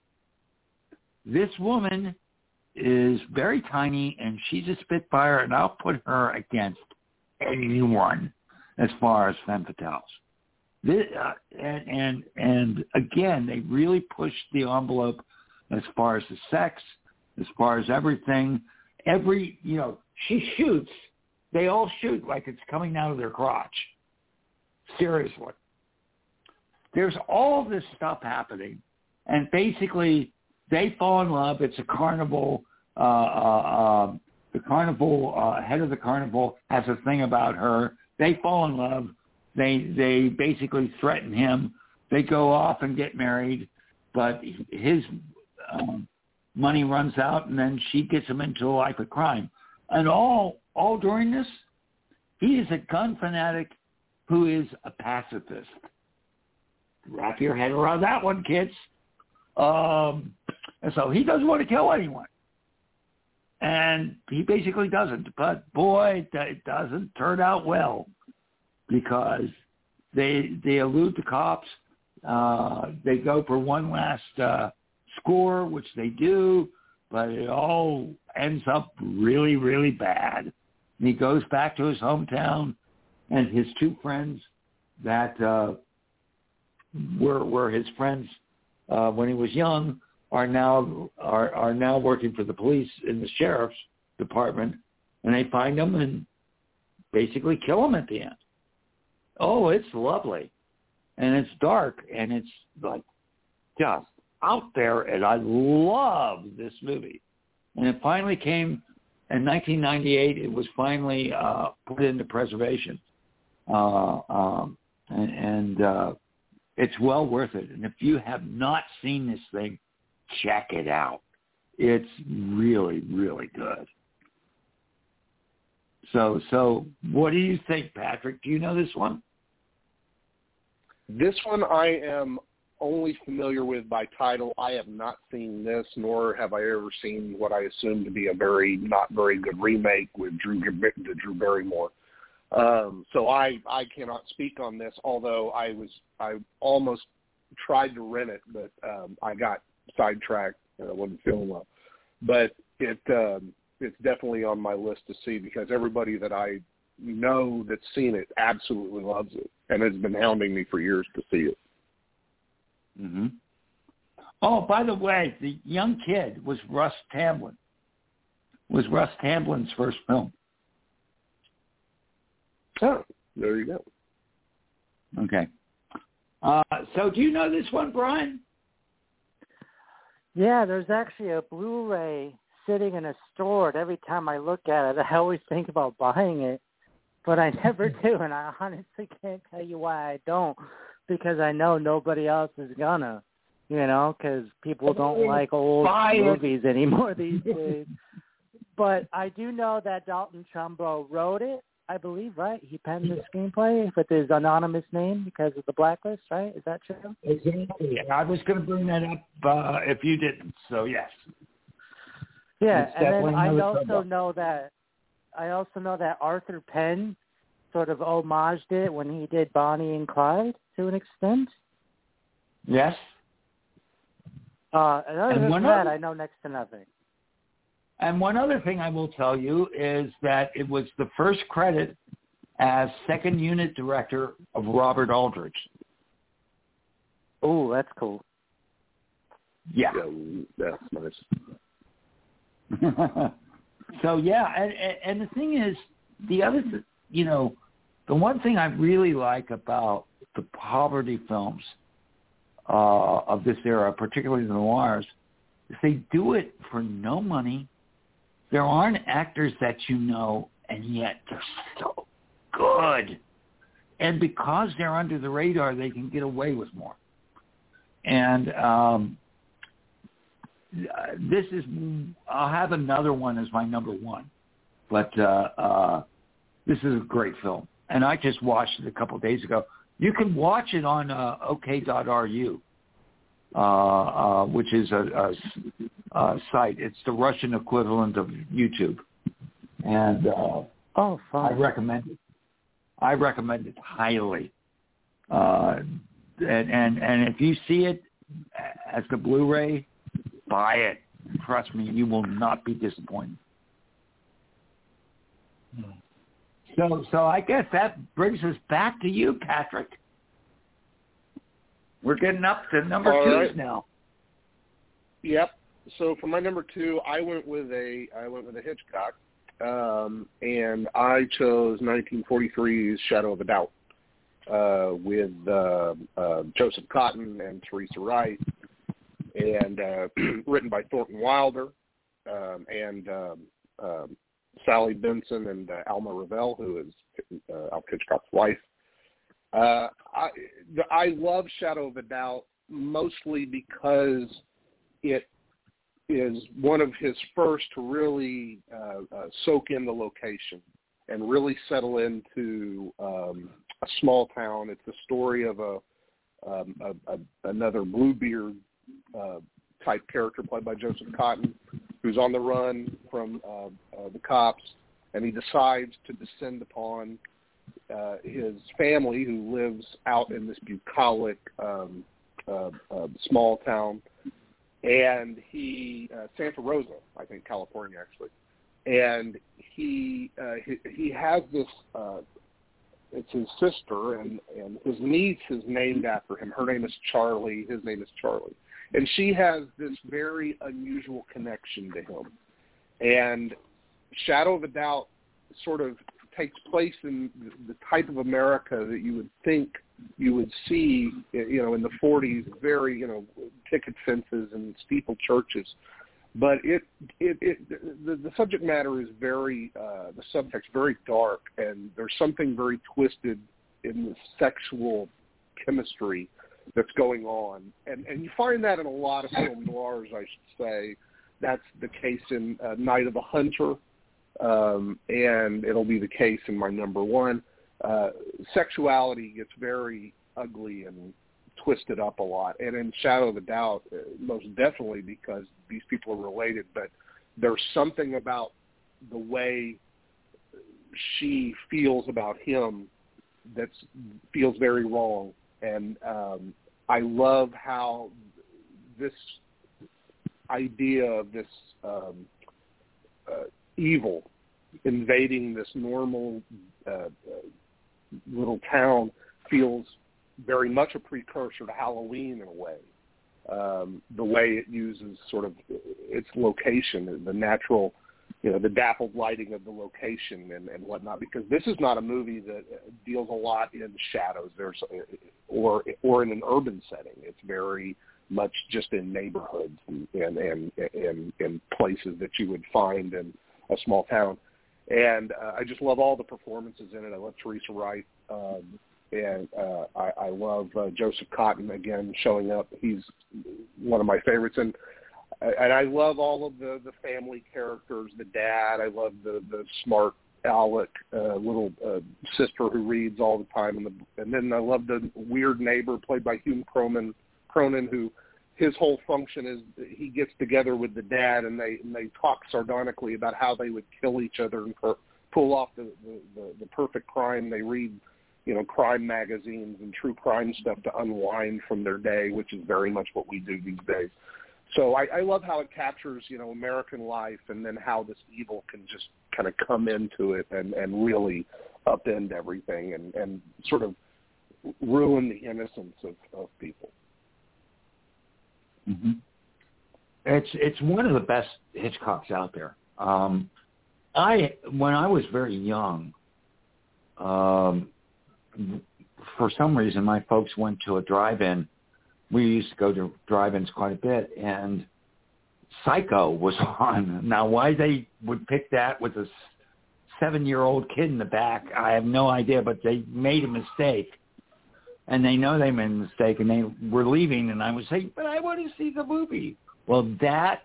This woman is very tiny, and she's a Spitfire, and I'll put her against anyone as far as femme fatales. This, uh, and, and and again, they really pushed the envelope as far as the sex, as far as everything. Every, you know, she shoots. They all shoot like it's coming out of their crotch. Seriously. There's all this stuff happening, and basically they fall in love. It's a carnival. Uh, uh, uh, the carnival, uh, head of the carnival has a thing about her. They fall in love. They they basically threaten him. They go off and get married, but his um, money runs out, and then she gets him into a life of crime. And all all during this, he is a gun fanatic who is a pacifist. Wrap your head around that one, kids. Um, and so he doesn't want to kill anyone. And he basically doesn't. But, boy, it doesn't turn out well because they they elude the cops. Uh, they go for one last uh, score, which they do, but it all ends up really, really bad. And he goes back to his hometown, and his two friends that uh, were were his friends uh, when he was young are now are, are now working for the police in the sheriff's department, and they find him and basically kill him at the end. Oh, it's lovely, and it's dark, and it's like just out there, and I love this movie. And it finally came in nineteen ninety-eight. It was finally uh, put into preservation, uh, um, and, and uh, it's well worth it. And if you have not seen this thing, check it out. It's really, really good. So, so what do you think, Patrick? Do you know this one?
This one I am only familiar with by title. I have not seen this, nor have I ever seen what I assume to be a very not very good remake with Drew Drew Barrymore. Um, so I, I cannot speak on this. Although I was I almost tried to rent it, but um, I got sidetracked and I wasn't feeling well. But it um, it's definitely on my list to see because everybody that I know that's seen it absolutely loves it and has been hounding me for years to see it.
Mm-hmm. Oh, by the way, the young kid was Russ Tamblyn. Was Russ Tamblin's first film.
Oh, there you go.
Okay. Uh, so do you know this one, Brian?
Yeah, there's actually a Blu-ray sitting in a store, and every time I look at it, I always think about buying it, but I never do, and I honestly can't tell you why I don't, because I know nobody else is gonna, you know, because people don't like old
Buy
movies it. anymore these days. But I do know that Dalton Trumbo wrote it, I believe, right? He penned the screenplay with his anonymous name because of the blacklist, right? Is that true?
Exactly. I was going to bring that up uh, if you didn't, so yes.
Yeah,
It's
and then I also
Trumbo.
know that I also know that Arthur Penn sort of homaged it when he did Bonnie and Clyde to an extent.
Yes.
Uh, and other
And
than
one
that,
other-
I know next to nothing.
And one other thing I will tell you is that it was the first credit as second unit director of Robert Aldrich.
Oh, that's cool.
Yeah.
Yeah, that's nice.
So yeah, and, and the thing is, the other, th- you know, the one thing I really like about the poverty films uh, of this era, particularly the noirs, is they do it for no money. There aren't actors that you know, and yet they're so good. And because they're under the radar, they can get away with more. And um, this is, I'll have another one as my number one. But uh, uh, this is a great film. And I just watched it a couple of days ago. You can watch it on uh, O K dot R U. Uh, uh, which is a, a, a site. It's the Russian equivalent of YouTube, and uh,
oh, fine.
I recommend it. I recommend it highly. Uh, and, and and if you see it as the Blu-ray, buy it. Trust me, you will not be disappointed. So, so I guess that brings us back to you, Patrick. We're getting up to number
All
twos
right.
now.
Yep. So for my number two, I went with a I went with a Hitchcock, um, and I chose nineteen forty-three's Shadow of a Doubt uh, with uh, uh, Joseph Cotten and Teresa Wright, and uh, written by Thornton Wilder um, and um, um, Sally Benson and uh, Alma Revelle, who is uh, Alfred Hitchcock's wife. Uh, I, I love Shadow of a Doubt mostly because it is one of his first to really uh, uh, soak in the location and really settle into um, a small town. It's the story of a, um, a, a another Bluebeard uh, type character played by Joseph Cotten, who's on the run from uh, uh, the cops, and he decides to descend upon Uh, his family, who lives out in this bucolic um, uh, uh, small town, and he uh, Santa Rosa, I think, California, actually, and he uh, he, he has this. Uh, it's his sister, and and his niece is named after him. Her name is Charlie. His name is Charlie, and she has this very unusual connection to him. And Shadow of a Doubt sort of takes place in the type of America that you would think you would see, you know, in the forties, very, you know, picket fences and steeple churches. But it, it, it the, the subject matter is very, uh, the subtext very dark, and there's something very twisted in the sexual chemistry that's going on. And, and you find that in a lot of film noirs, I should say. That's the case in uh, Night of the Hunter. Um, and it'll be the case in my number one. Uh, sexuality gets very ugly and twisted up a lot. And in Shadow of a Doubt, uh, most definitely because these people are related, but there's something about the way she feels about him that feels very wrong. And um, I love how this idea of this um, uh, evil invading this normal uh, uh, little town feels very much a precursor to Halloween in a way. Um, the way it uses sort of its location, the natural you know, the dappled lighting of the location and, and whatnot, because this is not a movie that deals a lot in shadows. There's or or in an urban setting. It's very much just in neighborhoods and and and, and, and places that you would find in a small town. And uh, I just love all the performances in it. I love Teresa Wright, um, and uh, I, I love uh, Joseph Cotten again showing up. He's one of my favorites, and and I love all of the, the family characters. The dad, I love the the smart Alec, uh, little uh, sister who reads all the time, and, the, and then I love the weird neighbor played by Hume Cronin, Cronin, who his whole function is he gets together with the dad, and they and they talk sardonically about how they would kill each other and per, pull off the, the, the, the perfect crime. They read, you know, crime magazines and true crime stuff to unwind from their day, which is very much what we do these days. So I, I love how it captures, you know, American life, and then how this evil can just kind of come into it and, and really upend everything and, and sort of ruin the innocence of, of people.
Mm-hmm. It's it's one of the best Hitchcocks out there. Um, I when I was very young, um, for some reason my folks went to a drive-in. We used to go to drive-ins quite a bit, and Psycho was on. Now, why they would pick that with a seven-year-old kid in the back, I have no idea, but they made a mistake. And they know they made a mistake, and they were leaving, and I was saying, but I want to see the movie. Well, that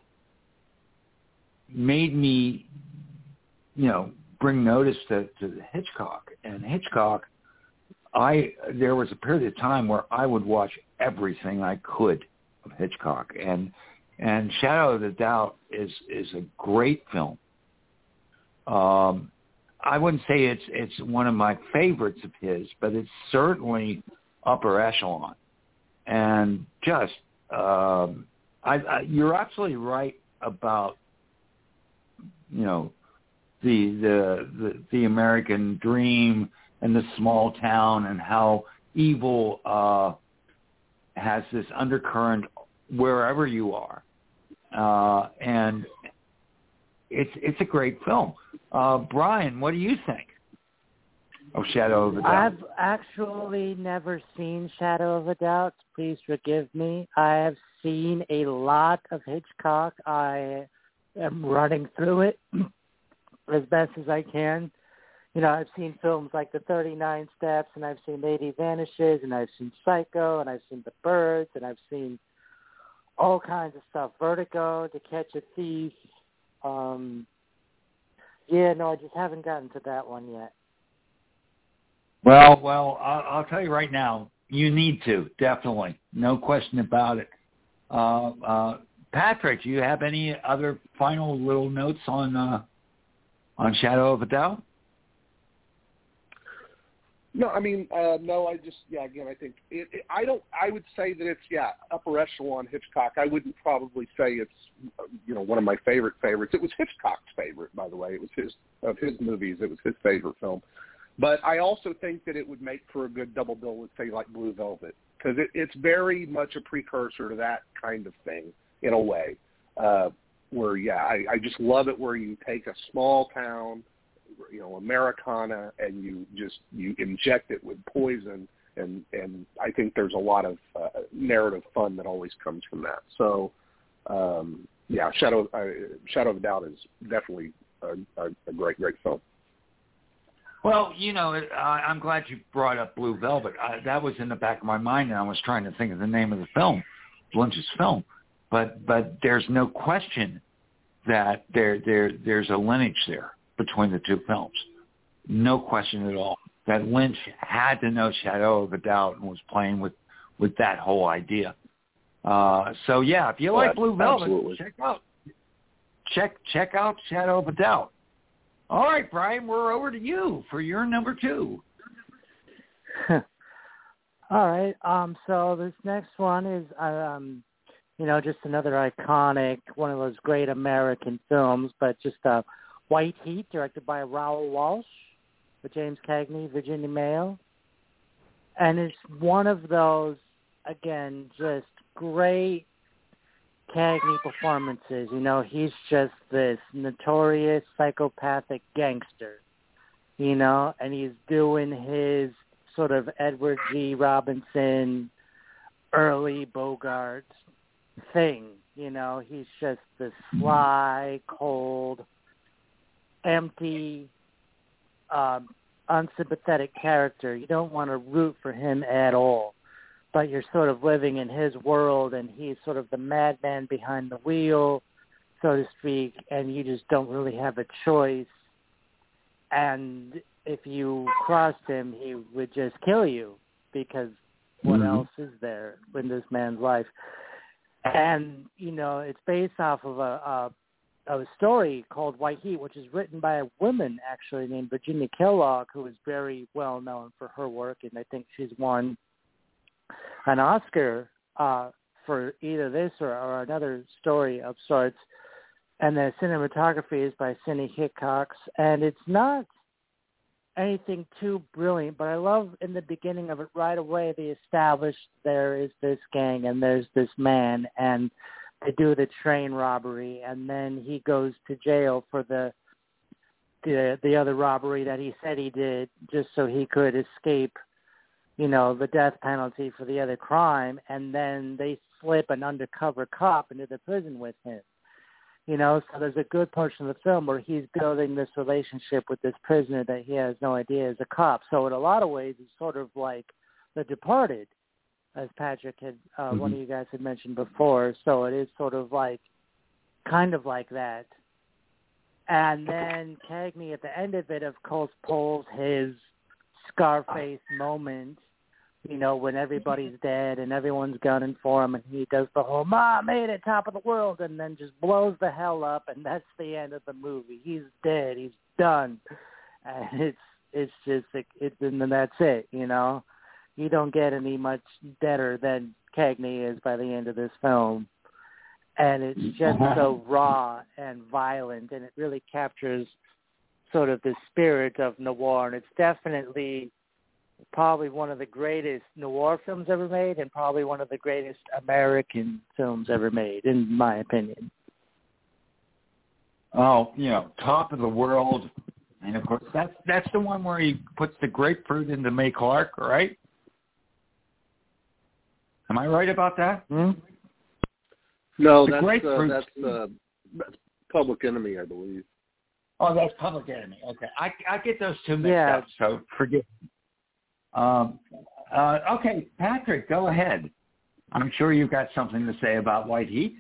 made me, you know, bring notice to, to Hitchcock. And Hitchcock, I there was a period of time where I would watch everything I could of Hitchcock. And and Shadow of the Doubt is, is a great film. Um, I wouldn't say it's it's one of my favorites of his, but it's certainly upper echelon. And just, um, I, I, you're absolutely right about, you know, the, the the the American dream and the small town and how evil uh, has this undercurrent wherever you are. Uh, and it's it's a great film. Uh, Brian, what do you think of Shadow of a Doubt?
I've actually never seen Shadow of a Doubt. Please forgive me. I have seen a lot of Hitchcock. I am running through it as best as I can. You know, I've seen films like The thirty-nine Steps, and I've seen Lady Vanishes, and I've seen Psycho, and I've seen The Birds, and I've seen all kinds of stuff. Vertigo, To Catch a Thief. Um, yeah, no, I just haven't gotten to that one yet.
Well, well, I'll, I'll tell you right now, you need to, definitely. No question about it. Uh, uh, Patrick, do you have any other final little notes on uh, on Shadow of a Doubt?
No, I mean, uh, no, I just, yeah, again, I think, it, it, I don't, I would say that it's, yeah, upper echelon Hitchcock. I wouldn't probably say it's, you know, one of my favorite favorites. It was Hitchcock's favorite, by the way. It was his, of his movies, it was his favorite film. But I also think that it would make for a good double bill with, say, like Blue Velvet, because it, it's very much a precursor to that kind of thing, in a way, uh, where, yeah, I, I just love it where you take a small town, you know, Americana, and you just you inject it with poison, and and I think there's a lot of uh, narrative fun that always comes from that. So, um, yeah, Shadow uh, Shadow of a Doubt is definitely a, a, a great great film.
Well, you know, I, I'm glad you brought up Blue Velvet. I, that was in the back of my mind, and I was trying to think of the name of the film, Lynch's film. But but there's no question that there there there's a lineage there between the two films. No question at all. That Lynch had to know Shadow of a Doubt and was playing with, with that whole idea. Uh, so, yeah, if you like Blue Velvet, absolutely. check out check check out Shadow of a Doubt. All right, Brian, we're over to you for your number two.
All right. Um, so this next one is, um, you know, just another iconic, one of those great American films, but just a White Heat, directed by Raoul Walsh, with James Cagney, Virginia Mayo. And it's one of those, again, just great Cagney performances. You know, he's just this notorious psychopathic gangster, you know, and he's doing his sort of Edward G. Robinson, early Bogart thing. You know, he's just this sly, cold, empty, um, unsympathetic character. You don't want to root for him at all, but you're sort of living in his world, and he's sort of the madman behind the wheel, so to speak, and you just don't really have a choice. And if you crossed him, he would just kill you, because what
Mm-hmm.
else is there in this man's life? And, you know, it's based off of a, a of a story called White Heat, which is written by a woman, actually, named Virginia Kellogg, who is very well known for her work, and I think she's won an Oscar uh, for either this or, or another story of sorts. And the cinematography is by Sidney Hickox, and it's not anything too brilliant, but I love in the beginning of it right away they established there is this gang and there's this man, and they do the train robbery, and then he goes to jail for the the the other robbery that he said he did just so he could escape, you know, the death penalty for the other crime, and then they slip an undercover cop into the prison with him. You know, so there's a good portion of the film where he's building this relationship with this prisoner that he has no idea is a cop. So in a lot of ways, it's sort of like The Departed, as Patrick had, uh, mm-hmm. one of you guys had mentioned before. So it is sort of like, kind of like that. And then Cagney at the end of it, of course, pulls his Scarface moment, you know, when everybody's dead and everyone's gunning for him, and he does the whole, "Ma, made it, top of the world," and then just blows the hell up, and that's the end of the movie. He's dead. He's done. And it's it's just, it, it, and then that's it, you know. You don't get any much better than Cagney is by the end of this film. And it's just so raw and violent, and it really captures sort of the spirit of noir, and it's definitely probably one of the greatest noir films ever made, and probably one of the greatest American films ever made, in my opinion.
Oh, you know, Top of the World, and of course that's that's the one where he puts the grapefruit into May Clark, right? Am I right about that?
Hmm?
No,
The
that's uh,
grapefruit.
that's, uh, that's Public Enemy, I believe.
Oh, that's Public Enemy. Okay, I I get those two mixed
Yeah.
up, so forgive me. Um, uh, okay, Patrick, go ahead. I'm sure you've got something to say about White Heat.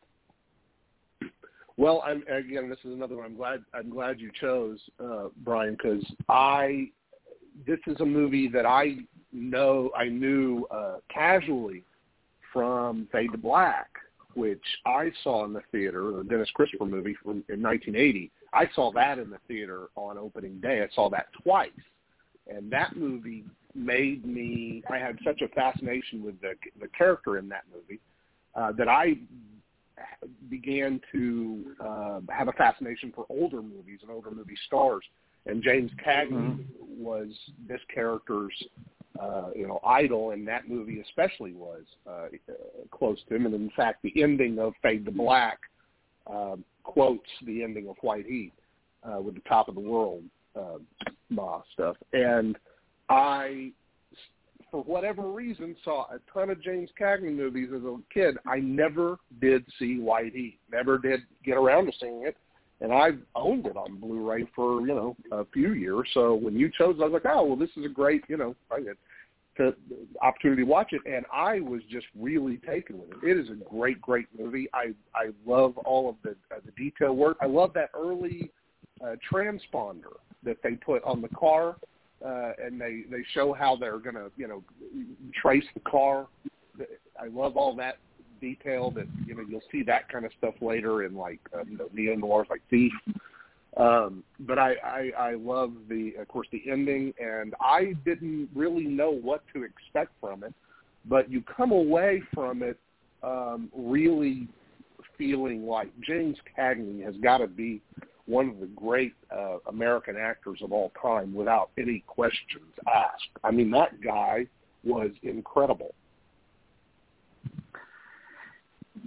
Well, I'm, again, this is another one. I'm glad. I'm glad you chose, uh, Brian, because I. This is a movie that I know. I knew uh, casually from Fade to Black, which I saw in the theater, the Dennis Christopher movie from in nineteen eighty. I saw that in the theater on opening day. I saw that twice, and that movie made me. I had such a fascination with the the character in that movie uh, that I began to uh, have a fascination for older movies and older movie stars. And James Cagney mm-hmm. was this character's, uh, you know, idol, and that movie especially was uh, close to him. And in fact, the ending of Fade to Black uh, quotes the ending of White Heat uh, with the Top of the World uh, bah, stuff. And I, for whatever reason, saw a ton of James Cagney movies as a kid. I never did see White Heat, never did get around to seeing it. And I owned it on Blu-ray for, you know, a few years. So when you chose it, I was like, oh, well, this is a great, you know, I get to, opportunity to watch it. And I was just really taken with it. It is a great, great movie. I, I love all of the uh, the detail work. I love that early uh, transponder that they put on the car, uh, and they, they show how they're going to, you know, trace the car. I love all that detail that, you know, you'll see that kind of stuff later in, like, uh, you know, neo-noirs like Thief. Um, but I, I, I love, the, of course, the ending, and I didn't really know what to expect from it, but you come away from it um, really feeling like James Cagney has got to be one of the great uh, American actors of all time without any questions asked. I mean, that guy was incredible.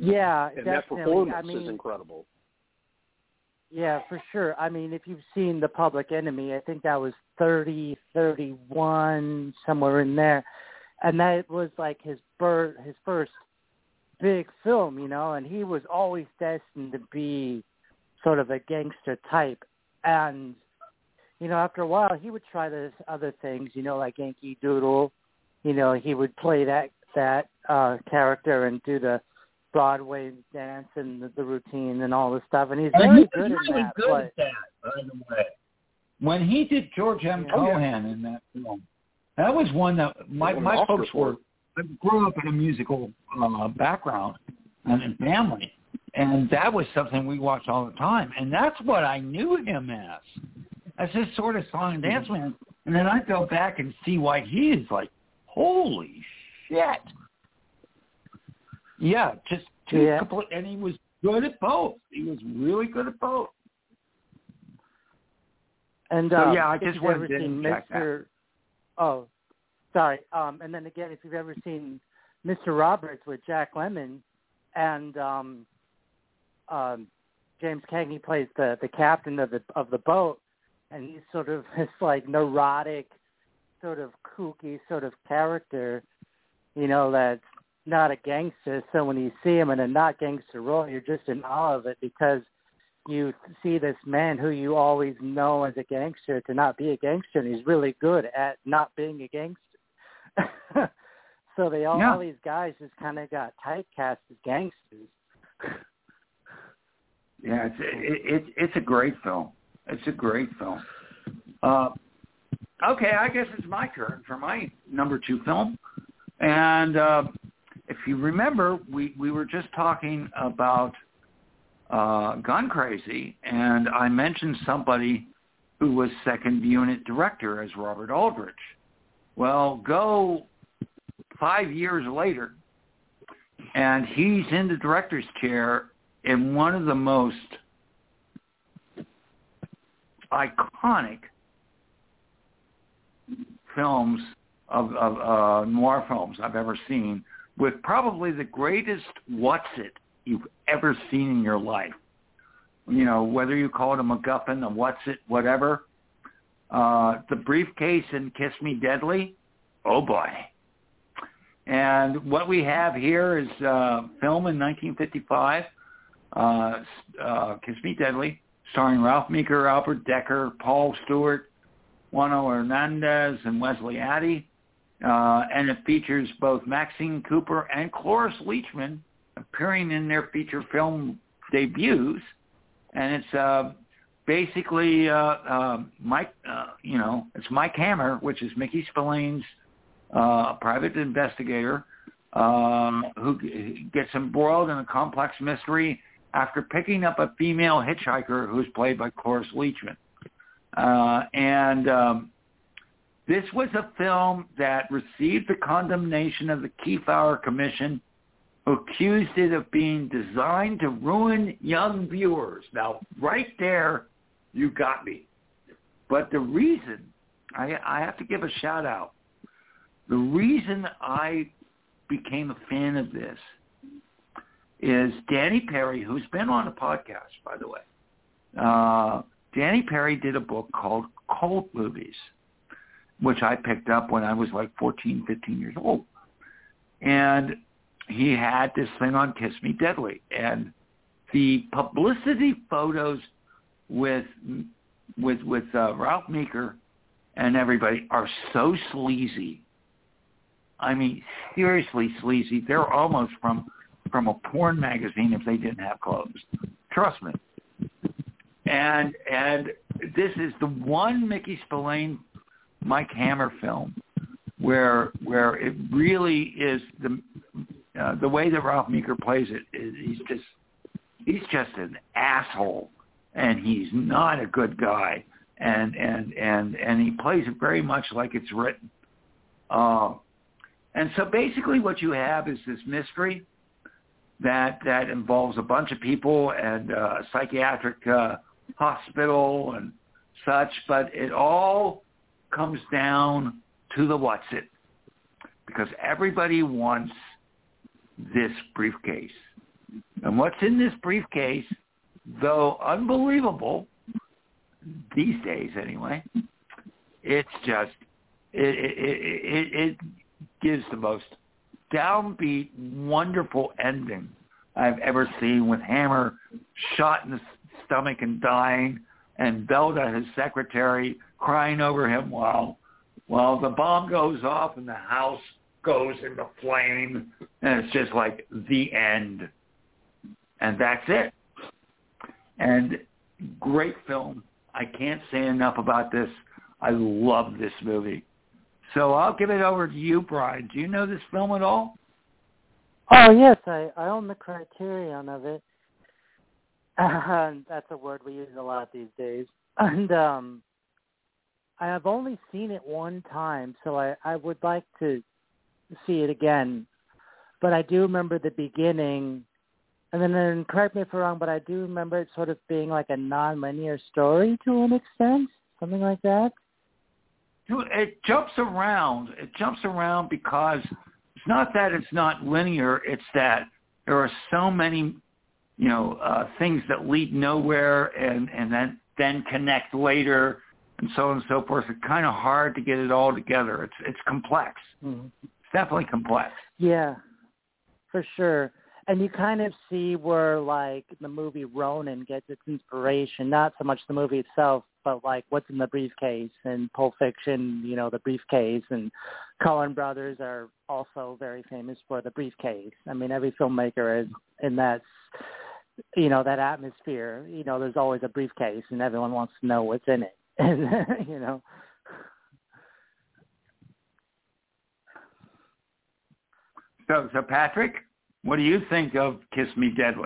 Yeah,
and
definitely.
that performance
I mean,
is incredible.
Yeah, for sure. I mean, if you've seen The Public Enemy, I think that was thirty, thirty-one, somewhere in there. And that was like his birth, his first big film, you know, and he was always destined to be sort of a gangster type. And, you know, after a while, he would try those other things, you know, like Yankee Doodle. You know, he would play that, that uh, character and do the Broadway dance and the, the routine and all this stuff. And he's
and
very
he
good
was
in
really
that.
good
But,
at that, by the way. When he did George M.
Oh, yeah.
Cohan in that film, that was one that my,
won
my
an Oscar
folks
for
were, I grew up in a musical uh, background and in family, and that was something we watched all the time. And that's what I knew him as, as this sort of song and dance man. And then I go back and see why he is like, holy shit. Yeah, just two
Yeah.
complete, and he was good at both. He was really good at both.
And
So,
um,
yeah, I
if
just
you've
wanted
ever
to
seen
check that.
Mister Oh, sorry. Um, and then again, if you've ever seen Mister Roberts with Jack Lemmon, and um, um, James Cagney plays the, the captain of the of the boat, and he's sort of this like neurotic, sort of kooky sort of character, you know, that's not a gangster. So when you see him in a not gangster role, you're just in awe of it because you see this man who you always know as a gangster to not be a gangster, and he's really good at not being a gangster. So they all,
Yeah.
all these guys just kind of got typecast as gangsters.
Yeah, it's it, it, it's a great film. It's a great film. Uh, okay, I guess it's my turn for my number two film. And uh, if you remember, we, we were just talking about uh, Gun Crazy, and I mentioned somebody who was second unit director as Robert Aldrich. Well, go five years later, and he's in the director's chair in one of the most iconic films of, of uh, noir films I've ever seen, with probably the greatest what's it you've ever seen in your life. You know, whether you call it a MacGuffin, a what's it, whatever. Uh, the Briefcase in Kiss Me Deadly. Oh, boy. And what we have here is uh, film in nineteen fifty-five, uh, uh, Kiss Me Deadly, starring Ralph Meeker, Albert Decker, Paul Stewart, Juano Hernandez, and Wesley Addy. Uh, and it features both Maxine Cooper and Cloris Leachman appearing in their feature film debuts. And it's uh, basically uh, uh, Mike, uh, you know, it's Mike Hammer, which is Mickey Spillane's uh, private investigator, um, who gets embroiled in a complex mystery after picking up a female hitchhiker who's played by Cloris Leachman. Uh, and um, this was a film that received the condemnation of the Kefauver Commission, who accused it of being designed to ruin young viewers. Now, right there, you got me. But the reason, I, I have to give a shout out, the reason I became a fan of this is Danny Perry, who's been on the podcast, by the way. Uh, Danny Perry did a book called Cult Movies, which I picked up when I was like fourteen, fifteen years old. And he had this thing on Kiss Me Deadly. And the publicity photos with with with uh, Ralph Meeker and everybody are so sleazy. I mean, seriously sleazy. They're almost from from a porn magazine if they didn't have clothes. Trust me. And and this is the one Mickey Spillane, Mike Hammer film where where it really is the uh, the way that Ralph Meeker plays it is he's just he's just an asshole, and he's not a good guy, and and and and he plays it very much like it's written. Uh, and so basically, what you have is this mystery that that involves a bunch of people and uh, a psychiatric uh, hospital and such, but it all comes down to the what's it, because everybody wants this briefcase. And what's in this briefcase, though unbelievable, these days anyway, it's just, it, it, it, it gives the most downbeat, wonderful ending I've ever seen, with Hammer shot in the stomach and dying, and Belda, his secretary, crying over him while while the bomb goes off and the house goes into flame, and it's just like the end. And that's it. And great film. I can't say enough about this. I love this movie. So I'll give it over to you, Brian. Do you know this film at all?
Oh, yes. I, I own the Criterion of it. Uh, that's a word we use a lot these days. And um, I have only seen it one time, so I, I would like to see it again. But I do remember the beginning. And then, and correct me if I'm wrong, but I do remember it sort of being like a non-linear story to an extent, something like that.
It jumps around. It jumps around because it's not that it's not linear. It's that there are so many, you know, uh, things that lead nowhere and, and then, then connect later and so on and so forth. It's kind of hard to get it all together. It's it's complex. Mm-hmm. It's definitely complex.
Yeah, for sure. And you kind of see where, like, the movie Ronin gets its inspiration, not so much the movie itself, but, like, what's in the briefcase. And Pulp Fiction, you know, the briefcase. And Coen Brothers are also very famous for the briefcase. I mean, every filmmaker is in that, you know, that atmosphere. You know, there's always a briefcase, and everyone wants to know what's in it. And, you know.
So, so Patrick? What do you think of Kiss Me Deadly?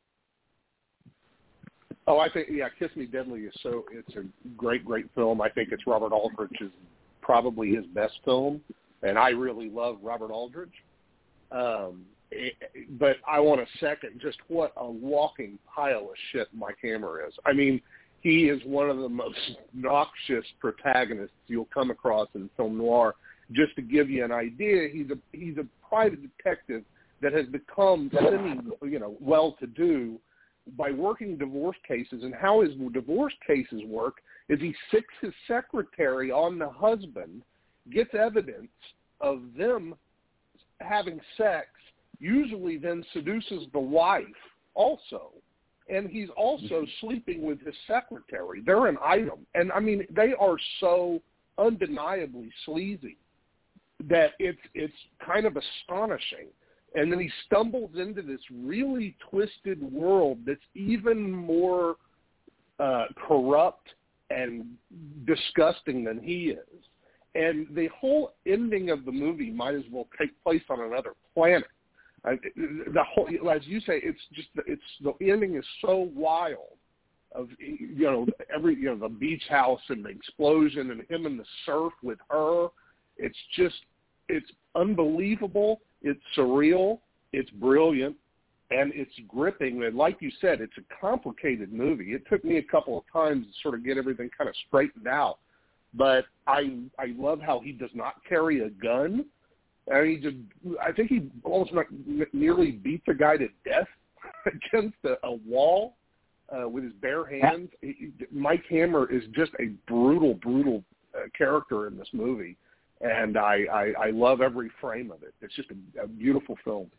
Oh, I think, yeah, Kiss Me Deadly is so, it's a great, great film. I think it's Robert Aldrich's, probably his best film, and I really love Robert Aldrich. Um, it, but I want to second just what a walking pile of shit Mike Hammer is. I mean, he is one of the most noxious protagonists you'll come across in film noir. Just to give you an idea, he's a he's a private detective that has become semi, you know, well-to-do by working divorce cases. And how his divorce cases work is he sicks his secretary on the husband, gets evidence of them having sex, usually then seduces the wife also. And he's also sleeping with his secretary. They're an item. And, I mean, they are so undeniably sleazy that it's it's kind of astonishing. And then he stumbles into this really twisted world that's even more uh, corrupt and disgusting than he is. And the whole ending of the movie might as well take place on another planet. Uh, the whole, as you say, it's just it's the ending is so wild. Of you know every you know the beach house and the explosion and him in the surf with her. It's just it's unbelievable. It's surreal, it's brilliant, and it's gripping. And like you said, it's a complicated movie. It took me a couple of times to sort of get everything kind of straightened out. But I I love how he does not carry a gun. And he just, I think he almost nearly beats a guy to death against a, a wall uh, with his bare hands. He, Mike Hammer is just a brutal, brutal uh, character in this movie. And I, I, I love every frame of it. It's just a, a beautiful film.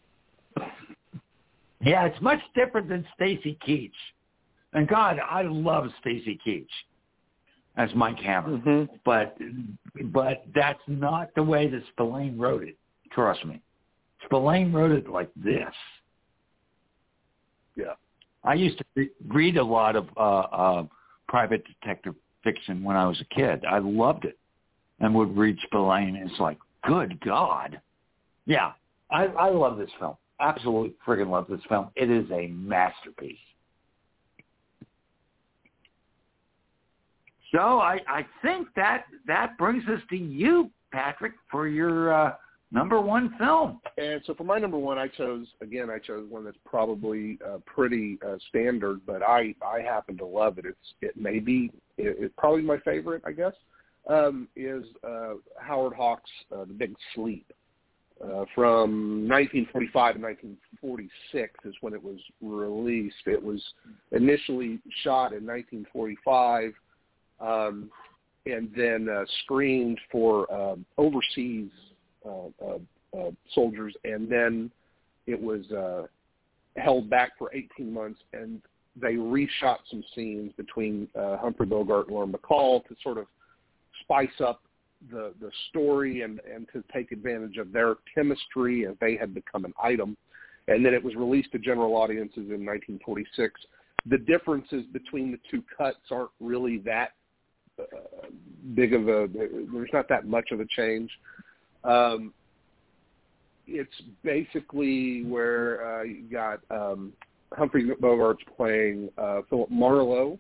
Yeah, it's much different than Stacy Keach. And God, I love Stacy Keach as Mike Hammer. Mm-hmm. But but that's not the way that Spillane wrote it. Trust me. Spillane wrote it like this.
Yeah.
I used to re- read a lot of uh, uh, private detective fiction when I was a kid. I loved it. And would read Spillane, and it's like, good God. Yeah, I, I love this film. Absolutely friggin' love this film. It is a masterpiece. So I, I think that that brings us to you, Patrick, for your uh, number one film.
And so for my number one, I chose, again, I chose one that's probably uh, pretty uh, standard, but I, I happen to love it. It's It may be, it, it's probably my favorite, I guess. Um, is uh, Howard Hawks' uh, The Big Sleep. Uh, from nineteen forty-five to nineteen forty-six is when it was released. It was initially shot in nineteen forty-five um, and then uh, screened for uh, overseas uh, uh, uh, soldiers, and then it was uh, held back for eighteen months, and they reshot some scenes between uh, Humphrey Bogart and Lauren Bacall to sort of spice up the the story and, and to take advantage of their chemistry, and they had become an item. And then it was released to general audiences in nineteen forty-six. The differences between the two cuts aren't really that uh, big of a, there's not that much of a change. Um, it's basically where uh, you got um, Humphrey Bogart's playing uh, Philip Marlowe,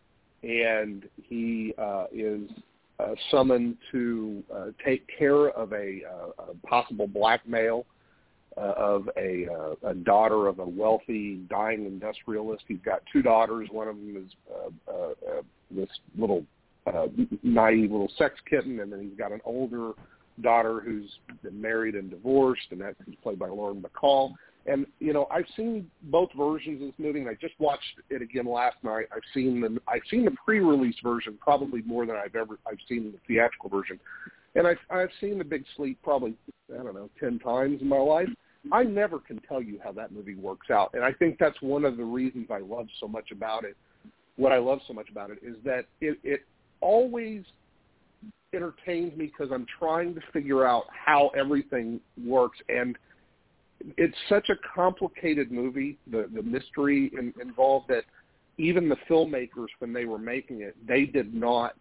and he uh, is Uh, summoned to uh, take care of a, uh, a possible blackmail uh, of a, uh, a daughter of a wealthy, dying industrialist. He's got two daughters. One of them is uh, uh, uh, this little uh, naive little sex kitten, and then he's got an older daughter who's been married and divorced, and that's played by Lauren Bacall. And, you know, I've seen both versions of this movie, and I just watched it again last night. I've seen the I've seen the pre-release version probably more than I've ever I've seen the theatrical version. And I've, I've seen The Big Sleep probably, I don't know, ten times in my life. I never can tell you how that movie works out. And I think that's one of the reasons I love so much about it. What I love so much about it is that it, it always entertains me because I'm trying to figure out how everything works. And it's such a complicated movie, the, the mystery in, involved, that even the filmmakers, when they were making it, they did not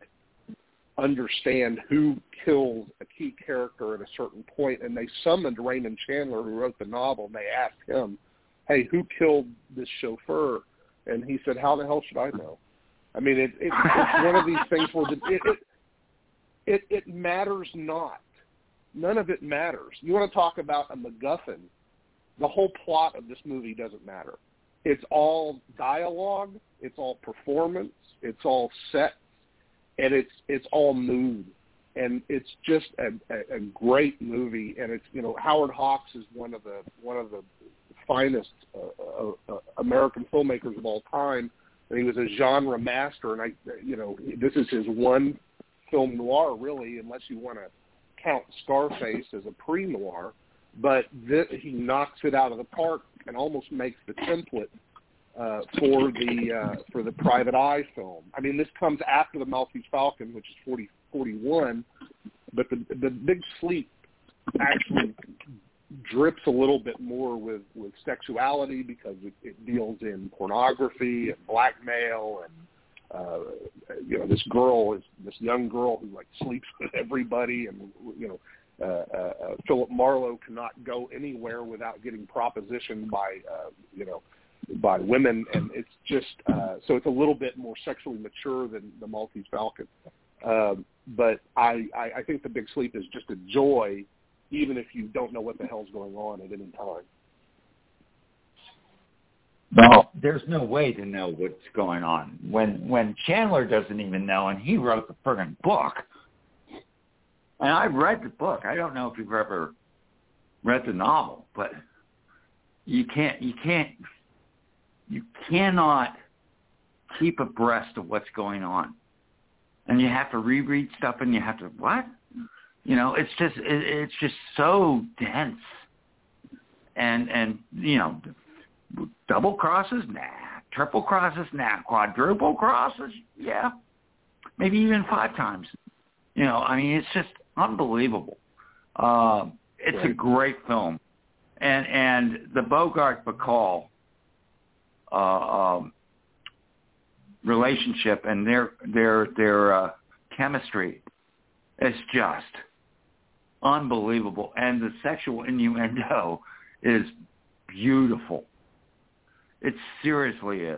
understand who kills a key character at a certain point. And they summoned Raymond Chandler, who wrote the novel, and they asked him, hey, who killed this chauffeur? And he said, how the hell should I know? I mean, it, it, it's one of these things where the, it, it, it, it matters not. None of it matters. You want to talk about a MacGuffin? The whole plot of this movie doesn't matter. It's all dialogue, it's all performance, it's all set, and it's it's all mood. And it's just a, a, a great movie. And it's, you know, Howard Hawks is one of the one of the finest uh, uh, American filmmakers of all time. And he was a genre master. And I, you know, this is his one film noir, really, unless you want to count Scarface as a pre-noir. But this, he knocks it out of the park and almost makes the template uh, for the uh, for the Private Eye film. I mean, this comes after the Maltese Falcon, which is forty forty-one, but the the Big Sleep actually drips a little bit more with, with sexuality because it, it deals in pornography and blackmail and uh, you know, this girl is this young girl who like sleeps with everybody, and you know. Uh, uh, uh, Philip Marlowe cannot go anywhere without getting propositioned by, uh, you know, by women, and it's just uh, so it's a little bit more sexually mature than the Maltese Falcon. Um, but I, I, I think The Big Sleep is just a joy, even if you don't know what the hell's going on at any time.
No, there's no way to know what's going on when when Chandler doesn't even know, and he wrote the friggin' book. And I've read the book. I don't know if you've ever read the novel, but you can't, you can't, you cannot keep abreast of what's going on. And you have to reread stuff, and you have to, what? You know, it's just, it, it's just so dense. And, and, you know, double crosses? Nah. Triple crosses? Nah. Quadruple crosses? Yeah. Maybe even five times. You know, I mean, it's just unbelievable. Uh, it's right. a great film, and and the Bogart Bacall uh, um, relationship and their their their uh, chemistry is just unbelievable, and the sexual innuendo is beautiful. It seriously is.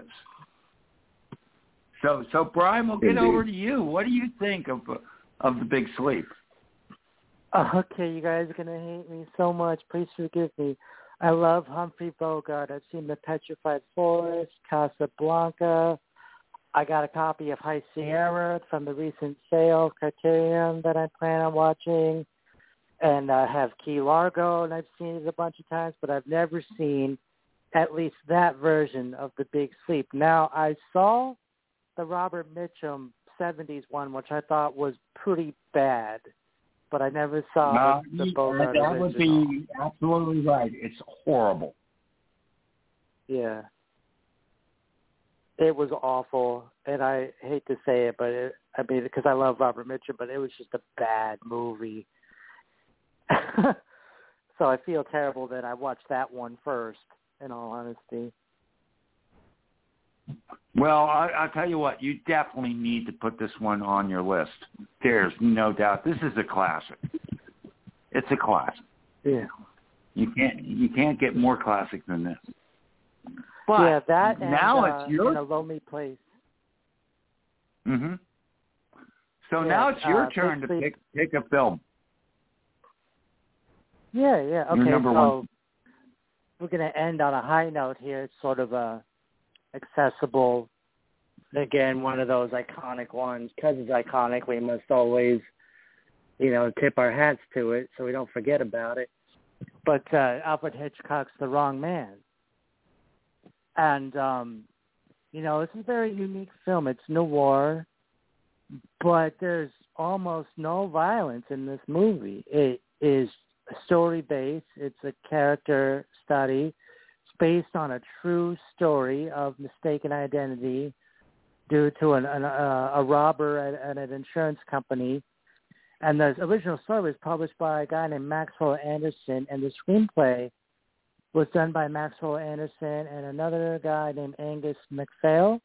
So so Brian, we'll get
Indeed.
over to you. What do you think of of The Big Sleep?
Okay, you guys are going to hate me so much. Please forgive me. I love Humphrey Bogart. I've seen The Petrified Forest, Casablanca. I got a copy of High Sierra from the recent sale, Criterion, that I plan on watching. and I have Key Largo, and I've seen it a bunch of times, but I've never seen at least that version of The Big Sleep. Now, I saw the Robert Mitchum seventies one, which I thought was pretty bad, but I never saw
no,
the, the Bogart
that
original.
would be absolutely right. It's horrible.
Yeah. It was awful, and I hate to say it, but it, I mean, because I love Robert Mitchum, but it was just a bad movie. So I feel terrible that I watched that one first, in all honesty.
Well, I, I'll tell you what, you definitely need to put this one on your list. There's no doubt. This is a classic. It's a classic.
Yeah.
You can't you can't get more classic than this. But
yeah, that and,
now
uh,
it's your
In a Lonely Place.
Mhm. So
Yeah,
now it's your
uh,
turn to
Big
pick pick a film.
Yeah, yeah. Okay,
Your number
so
one.
we're going to end on a high note here. It's sort of a accessible, again, one of those iconic ones. Because it's iconic, we must always, you know, tip our hats to it so we don't forget about it. But uh, Alfred Hitchcock's The Wrong Man. And, um, you know, it's a very unique film. It's noir, but there's almost no violence in this movie. It is story-based. It's a character study. It's based on a true story of mistaken identity due to an, an, uh, a robber at, at an insurance company. And the original story was published by a guy named Maxwell Anderson, and the screenplay was done by Maxwell Anderson and another guy named Angus MacPhail.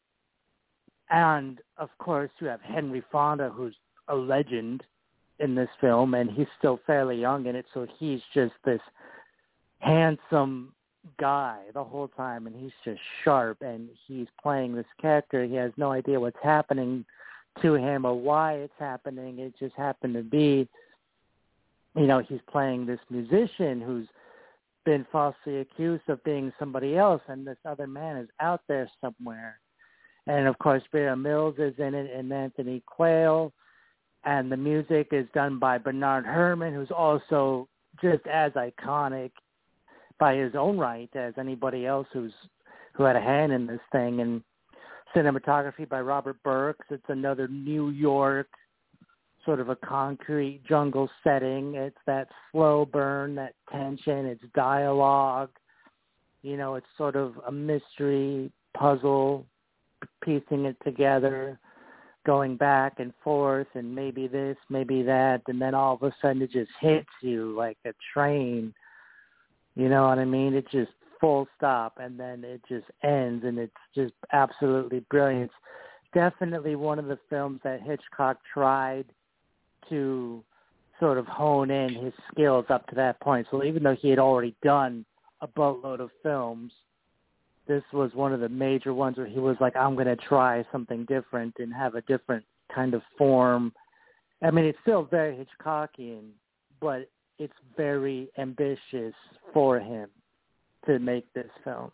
And, of course, you have Henry Fonda, who's a legend in this film, and he's still fairly young in it, so he's just this handsome guy the whole time, and he's just sharp, and he's playing this character. He has no idea what's happening to him or why it's happening. It just happened to be, you know, he's playing this musician who's been falsely accused of being somebody else, and this other man is out there somewhere. And, of course, Vera Mills is in it, and Anthony Quayle. And the music is done by Bernard Herrmann, who's also just as iconic by his own right as anybody else who's who had a hand in this thing. And cinematography by Robert Burks. It's another New York, sort of a concrete jungle setting. It's that slow burn, that tension. It's dialogue. You know, it's sort of a mystery puzzle, piecing it together, going back and forth, and maybe this, maybe that, and then all of a sudden it just hits you like a train. You know what I mean? It just full stop, and then it just ends, and it's just absolutely brilliant. It's definitely one of the films that Hitchcock tried to sort of hone in his skills up to that point. So even though he had already done a boatload of films, this was one of the major ones where he was like, I'm going to try something different and have a different kind of form. I mean, it's still very Hitchcockian, but it's very ambitious for him to make this film.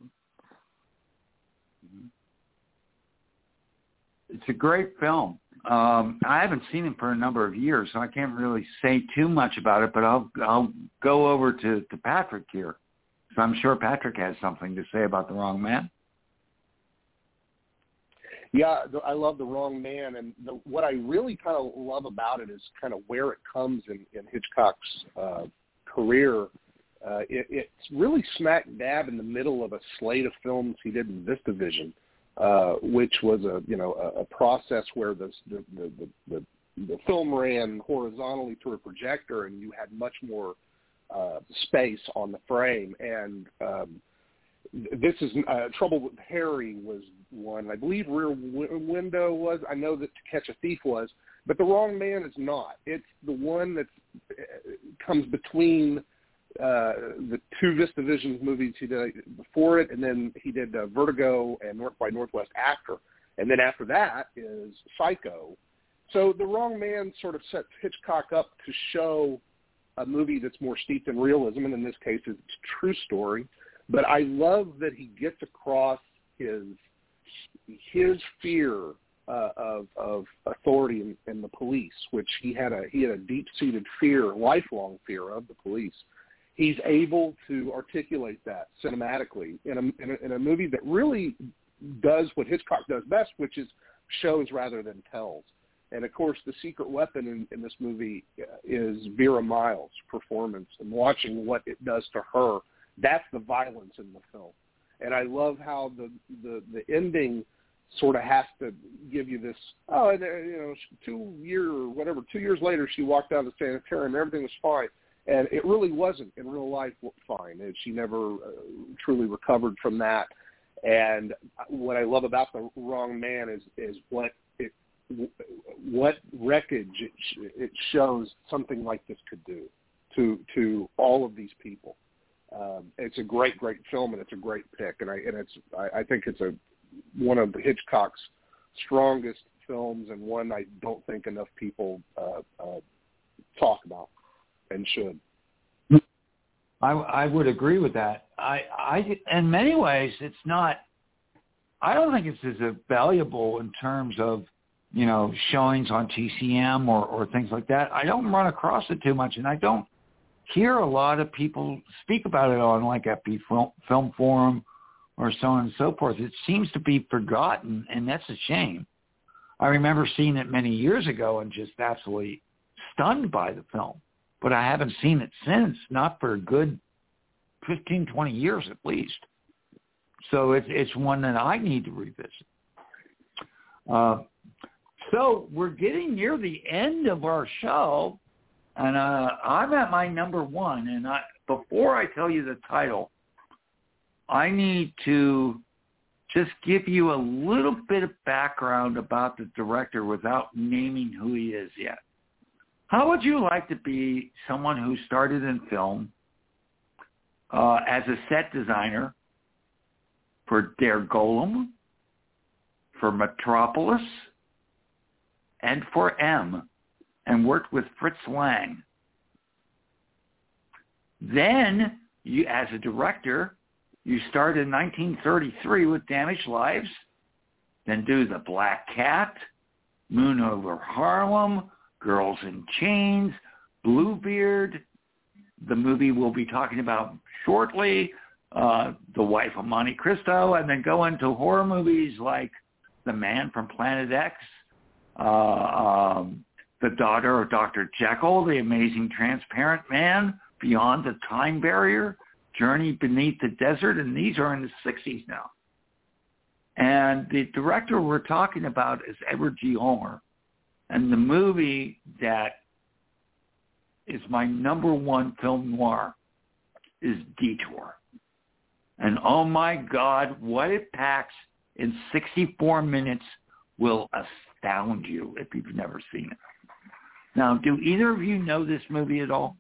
It's a great film. Um, I haven't seen it for a number of years, so I can't really say too much about it, but I'll I'll go over to, to Patrick here. So I'm sure Patrick has something to say about The Wrong Man.
Yeah, I love The Wrong Man, and the, what I really kind of love about it is kind of where it comes in, in Hitchcock's uh, career. Uh, it, it's really smack dab in the middle of a slate of films he did in VistaVision, uh, which was a you know a, a process where the the, the the the film ran horizontally through a projector, and you had much more uh, space on the frame. And um, this is uh, Trouble with Harry was one. I believe Rear w- Window was. I know that To Catch a Thief was, but The Wrong Man is not. It's the one that uh, comes between uh, the two VistaVision movies he did before it, and then he did uh, Vertigo and North by Northwest after. And then after that is Psycho. So The Wrong Man sort of sets Hitchcock up to show a movie that's more steeped in realism, and in this case it's a true story. But I love that he gets across his his fear uh, of, of authority in, in the police, which he had a he had a deep-seated fear, lifelong fear of the police. He's able to articulate that cinematically in a, in a in a movie that really does what Hitchcock does best, which is shows rather than tells. And, of course, the secret weapon in, in this movie is Vera Miles' performance, and watching what it does to her. That's the violence in the film. And I love how the, the, the ending sort of has to give you this, oh, you know, two years or whatever, two years later she walked out of the sanitarium, everything was fine. And it really wasn't in real life fine. And she never uh, truly recovered from that. And what I love about The Wrong Man is, is what it, what wreckage it, it shows something like this could do to to all of these people. Um, it's a great, great film, and it's a great pick. And I and it's I, I think it's a one of Hitchcock's strongest films, and one I don't think enough people uh, uh, talk about and should.
I, I would agree with that. I, I, in many ways, it's not. I don't think it's as valuable in terms of, you know, showings on T C M or, or things like that. I don't run across it too much, and I don't hear a lot of people speak about it on like F B Film, Film Forum or so on and so forth. It seems to be forgotten, and that's a shame. I remember seeing it many years ago and just absolutely stunned by the film, but I haven't seen it since, not for a good fifteen, twenty years at least. So it's, it's one that I need to revisit. Uh, so we're getting near the end of our show, and uh, I'm at my number one. And I, before I tell you the title, I need to just give you a little bit of background about the director without naming who he is yet. How would you like to be someone who started in film uh, as a set designer for Der Golem, for Metropolis, and for M, and worked with Fritz Lang? Then, you, as a director, you start in nineteen thirty-three with Damaged Lives, then do The Black Cat, Moon Over Harlem, Girls in Chains, Bluebeard, the movie we'll be talking about shortly, uh, The Wife of Monte Cristo, and then go into horror movies like The Man from Planet X, uh, um, The Daughter of Doctor Jekyll, The Amazing Transparent Man, Beyond the Time Barrier, Journey Beneath the Desert, and these are in the sixties now. And the director we're talking about is Edward G. Ulmer. And the movie that is my number one film noir is Detour. And oh my God, what it packs in sixty-four minutes will astound you if you've never seen it. Now, do either of you know this movie at all?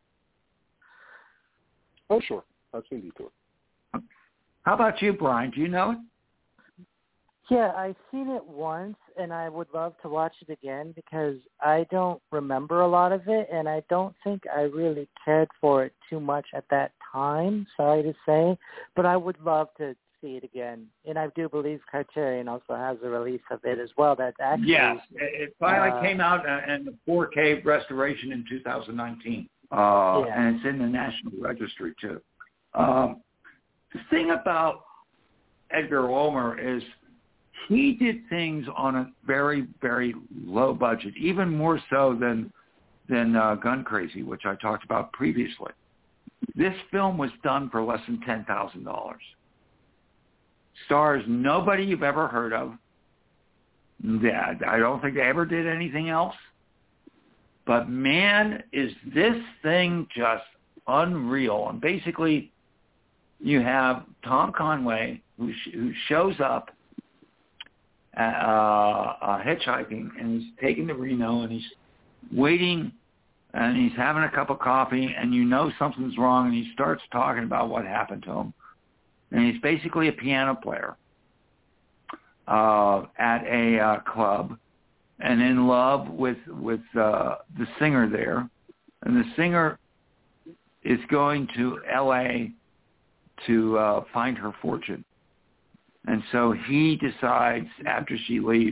Oh, sure. I've seen Detour.
How about you, Brian? Do you know it?
Yeah, I've seen it once, and I would love to watch it again because I don't remember a lot of it, and I don't think I really cared for it too much at that time, sorry to say, but I would love to see it again. And I do believe Criterion also has a release of it as well. That's actually...
Yes, it finally
uh,
came out in the four K restoration in two thousand nineteen, uh, yeah. And it's in the National Registry, too. Um, the thing about Edgar Ulmer is he did things on a very, very low budget, even more so than than uh, Gun Crazy, which I talked about previously. This film was done for less than ten thousand dollars. Stars nobody you've ever heard of. Yeah, I don't think they ever did anything else. But man, is this thing just unreal. And basically, you have Tom Conway, who, sh- who shows up uh, uh, hitchhiking, and he's taking to Reno, and he's waiting, and he's having a cup of coffee, and you know something's wrong, and he starts talking about what happened to him. And he's basically a piano player uh, at a uh, club, and in love with with uh, the singer there, and the singer is going to L A to uh, find her fortune. And so he decides, after she leaves,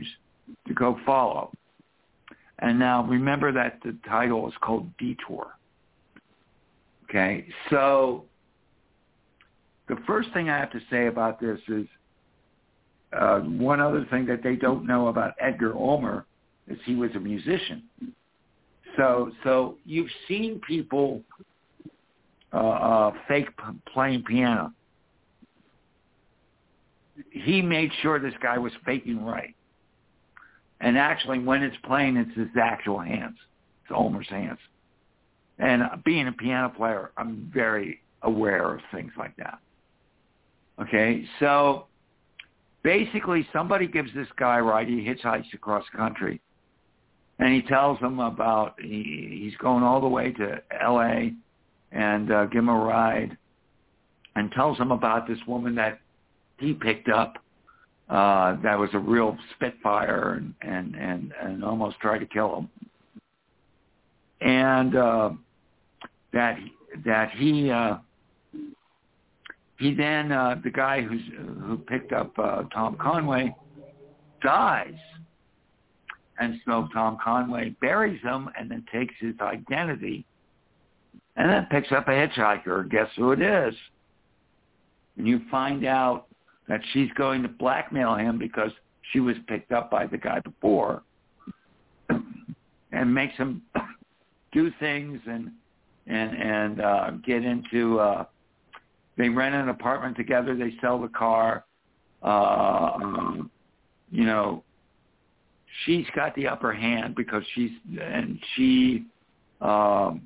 to go follow. And now remember that the title is called Detour. Okay, so the first thing I have to say about this is uh, one other thing that they don't know about Edgar Ulmer is he was a musician. So, so you've seen people uh, uh, fake p- playing piano. He made sure this guy was faking right. And actually, when it's playing, it's his actual hands. It's Ulmer's hands. And being a piano player, I'm very aware of things like that. Okay, so basically somebody gives this guy a ride. He hitchhikes across country. And he tells him about, he, he's going all the way to L A and uh, give him a ride and tells him about this woman that he picked up uh, that was a real spitfire and, and, and, and almost tried to kill him. And uh, that, that he, uh, he then, uh, the guy who's, who picked up uh, Tom Conway dies. And so Tom Conway buries him and then takes his identity and then picks up a hitchhiker. Guess who it is? And you find out that she's going to blackmail him because she was picked up by the guy before and makes him do things and and and uh, get into, uh, they rent an apartment together, they sell the car, uh, um, you know, she's got the upper hand because she's, and she, um,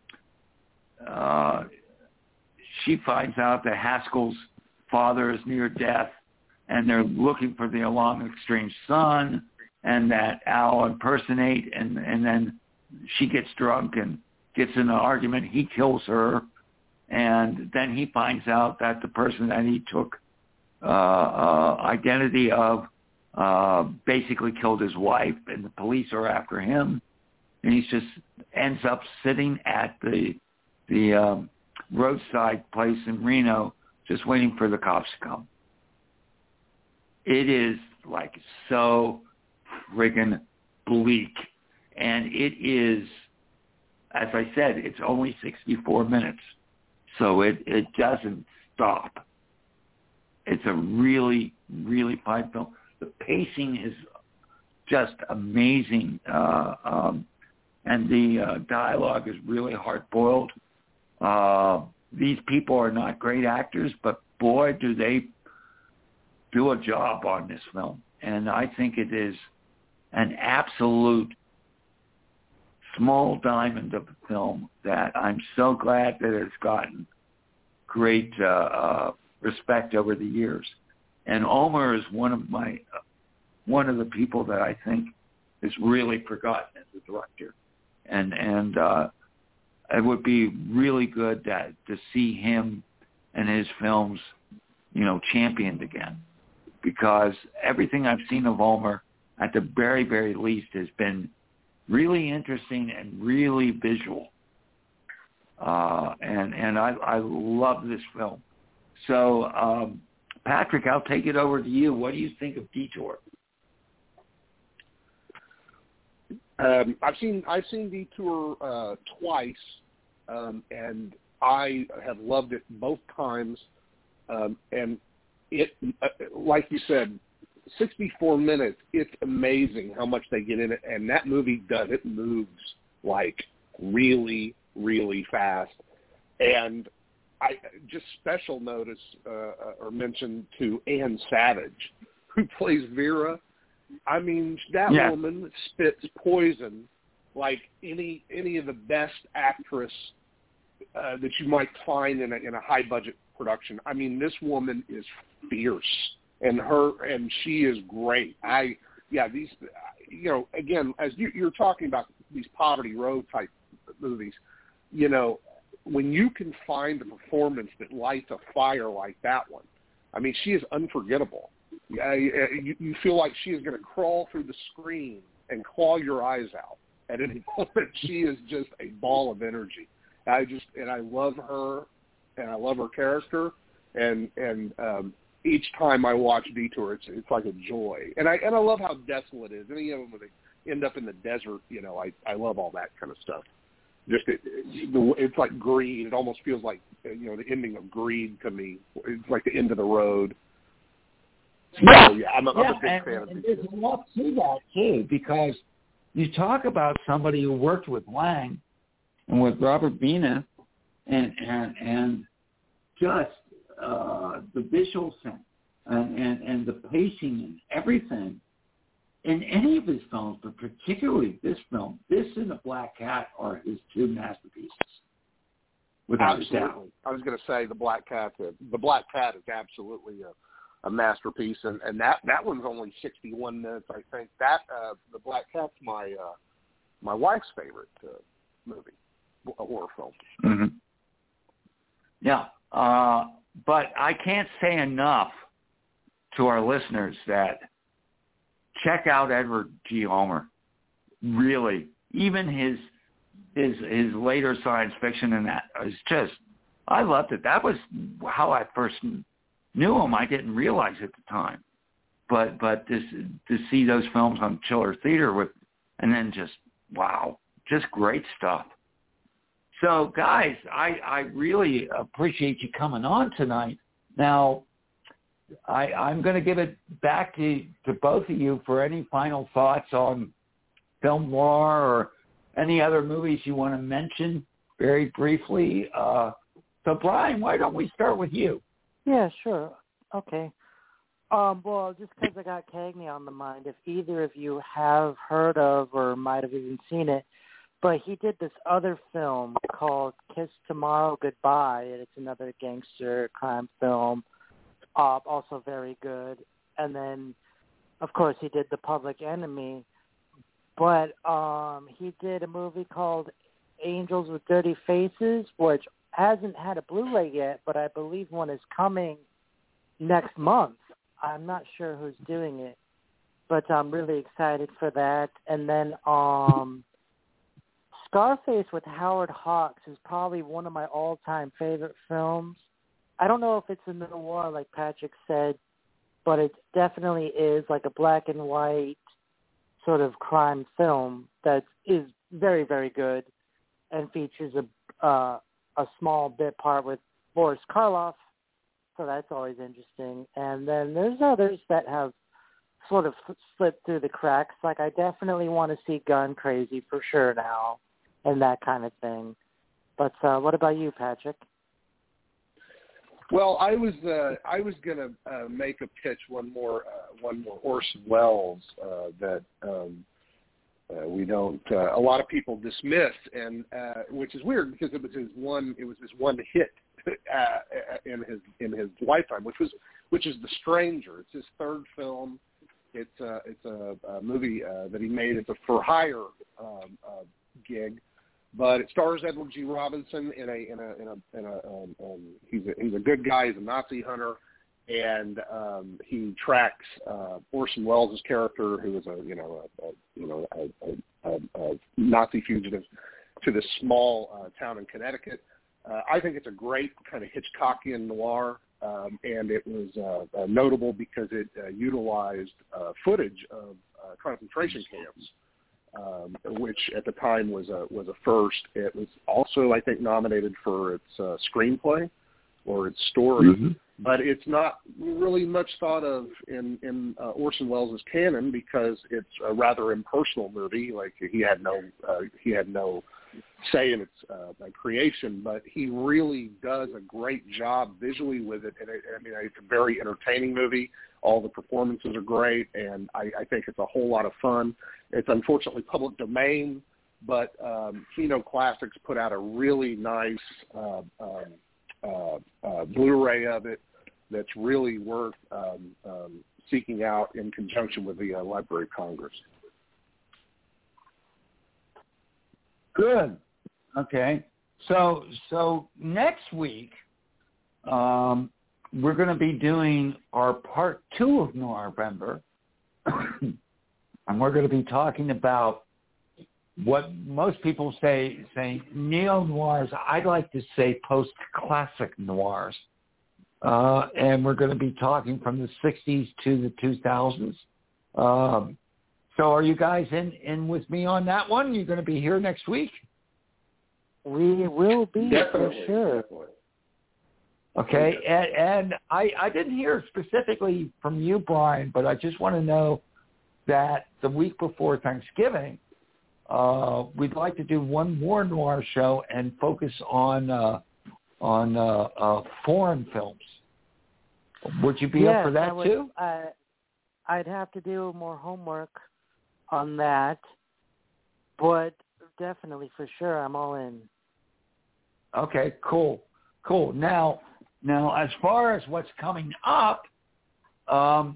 uh, she finds out that Haskell's father is near death and they're looking for the long estranged son, and that Al impersonate, and, and then she gets drunk and gets in an argument. He kills her, and then he finds out that the person that he took uh, uh, identity of Uh, basically killed his wife, and the police are after him, and he just ends up sitting at the the um, roadside place in Reno, just waiting for the cops to come. It is like so friggin' bleak, and it is, as I said, it's only sixty-four minutes, so it it doesn't stop. It's a really, really fine film. The pacing is just amazing, uh, um, and the uh, dialogue is really hard-boiled. Uh, these people are not great actors, but boy, do they do a job on this film. And I think it is an absolute small diamond of a film that I'm so glad that it's gotten great uh, uh, respect over the years. And Ulmer is one of my, uh, one of the people that I think is really forgotten as a director, and and uh, it would be really good that to see him and his films, you know, championed again, because everything I've seen of Ulmer, at the very very least, has been really interesting and really visual, uh, and and I I love this film. So. Um, Patrick, I'll take it over to you. What do you think of Detour?
Um, I've seen I've seen Detour uh, twice, um, and I have loved it both times. Um, and it, uh, like you said, sixty-four minutes. It's amazing how much they get in it, and that movie does. It moves like really, really fast, and I just special notice uh, or mention to Ann Savage, who plays Vera. I mean, that
yeah.
woman spits poison like any any of the best actress uh, that you might find in a, in a high budget production. I mean, this woman is fierce, and her and she is great. I yeah, these you know again as you, you're talking about these Poverty Row type movies, you know. When you can find a performance that lights a fire like that one, I mean, she is unforgettable. You, you feel like she is going to crawl through the screen and claw your eyes out at any moment. She is just a ball of energy. I just and I love her, and I love her character, and and um, each time I watch Detour, it's it's like a joy, and I and I love how desolate it is. Any of them where they end up in the desert, you know, I I love all that kind of stuff. Just it, it, it's like Greed. It almost feels like, you know, the ending of Greed to me. It's like the end of the road.
Yeah,
so, yeah I'm, a,
yeah,
I'm a big
and,
fan of
and
Detour.
there's a lot to that too, because you talk about somebody who worked with Lang and with Robert Bina, and and and just uh, the visual sense and, and and the pacing and everything. In any of his films, but particularly this film, this and The Black Cat are his two masterpieces, without a doubt.
Absolutely. I was going to say The Black Cat. The, the Black Cat is absolutely a, a masterpiece, and, and that, that one's only sixty-one minutes. I think that uh, The Black Cat's my uh, my wife's favorite uh, movie, a horror film.
Mm-hmm. Yeah, uh, but I can't say enough to our listeners that check out Edward G. Ulmer. Really, even his his his later science fiction and that is just, I loved it. That was how I first knew him. I didn't realize at the time, but but this to see those films on Chiller Theater with, and then just wow, just great stuff. So guys, I I really appreciate you coming on tonight. Now, I, I'm going to give it back to, to both of you for any final thoughts on film noir or any other movies you want to mention very briefly. Uh, so, Brian, why don't we start with you?
Yeah, sure. Okay. Um, well, just because I got Cagney on the mind, if either of you have heard of or might have even seen it, but he did this other film called Kiss Tomorrow, Goodbye, and it's another gangster crime film. Uh, also very good. And then, of course, he did The Public Enemy. But um, he did a movie called Angels with Dirty Faces, which hasn't had a Blu-ray yet, but I believe one is coming next month. I'm not sure who's doing it, but I'm really excited for that. And then um, Scarface with Howard Hawks is probably one of my all-time favorite films. I don't know if it's a noir like Patrick said, but it definitely is like a black and white sort of crime film that is very, very good and features a uh, a small bit part with Boris Karloff, so that's always interesting. And then there's others that have sort of slipped through the cracks. Like I definitely want to see Gun Crazy for sure now and that kind of thing. But uh, what about you, Patrick?
Well, I was uh, I was gonna uh, make a pitch one more uh, one more Orson Welles uh, that um, uh, we don't uh, a lot of people dismiss, and uh, which is weird because it was his one it was his one hit uh, in his in his lifetime, which was which is The Stranger. It's his third film. It's uh, it's a, a movie uh, that he made. It's a for hire um, uh, gig. But it stars Edward G. Robinson in a in a in a, in a um, um, he's a he's a good guy. He's a Nazi hunter, and um, he tracks uh, Orson Welles' character, who is a you know a, a you know a, a, a, a Nazi fugitive, to this small uh, town in Connecticut. Uh, I think it's a great kind of Hitchcockian noir, um, and it was uh, uh, notable because it uh, utilized uh, footage of uh, concentration camps. Um, which at the time was a was a first. It was also, I think, nominated for its uh, screenplay or its story, mm-hmm. but it's not really much thought of in in uh, Orson Welles' canon because it's a rather impersonal movie. Like he had no uh, he had no say in its uh, creation, but he really does a great job visually with it. And it, I mean, it's a very entertaining movie. All the performances are great, and I, I think it's a whole lot of fun. It's unfortunately public domain, but um, Kino Classics put out a really nice uh, um, uh, uh, Blu-ray of it that's really worth um, um, seeking out in conjunction with the uh, Library of Congress.
Good. Okay. So so next week, um, we're going to be doing our part two of Noirvember, and we're going to be talking about what most people say say neo-noirs. I'd like to say post-classic noirs, uh, and we're going to be talking from the sixties to the two thousands. Um, so are you guys in, in with me on that one? You're going to be here next week?
We will be,
Definitely.
for sure.
Definitely.
Okay, and, and I, I didn't hear specifically from you, Brian, but I just want to know that the week before Thanksgiving, uh, we'd like to do one more noir show and focus on uh, on uh, uh, foreign films. Would you be
yes,
up for that
I would,
too?
Uh, I'd have to do more homework on that, but definitely, for sure, I'm all in.
Okay, cool, cool. Now, now as far as what's coming up, um,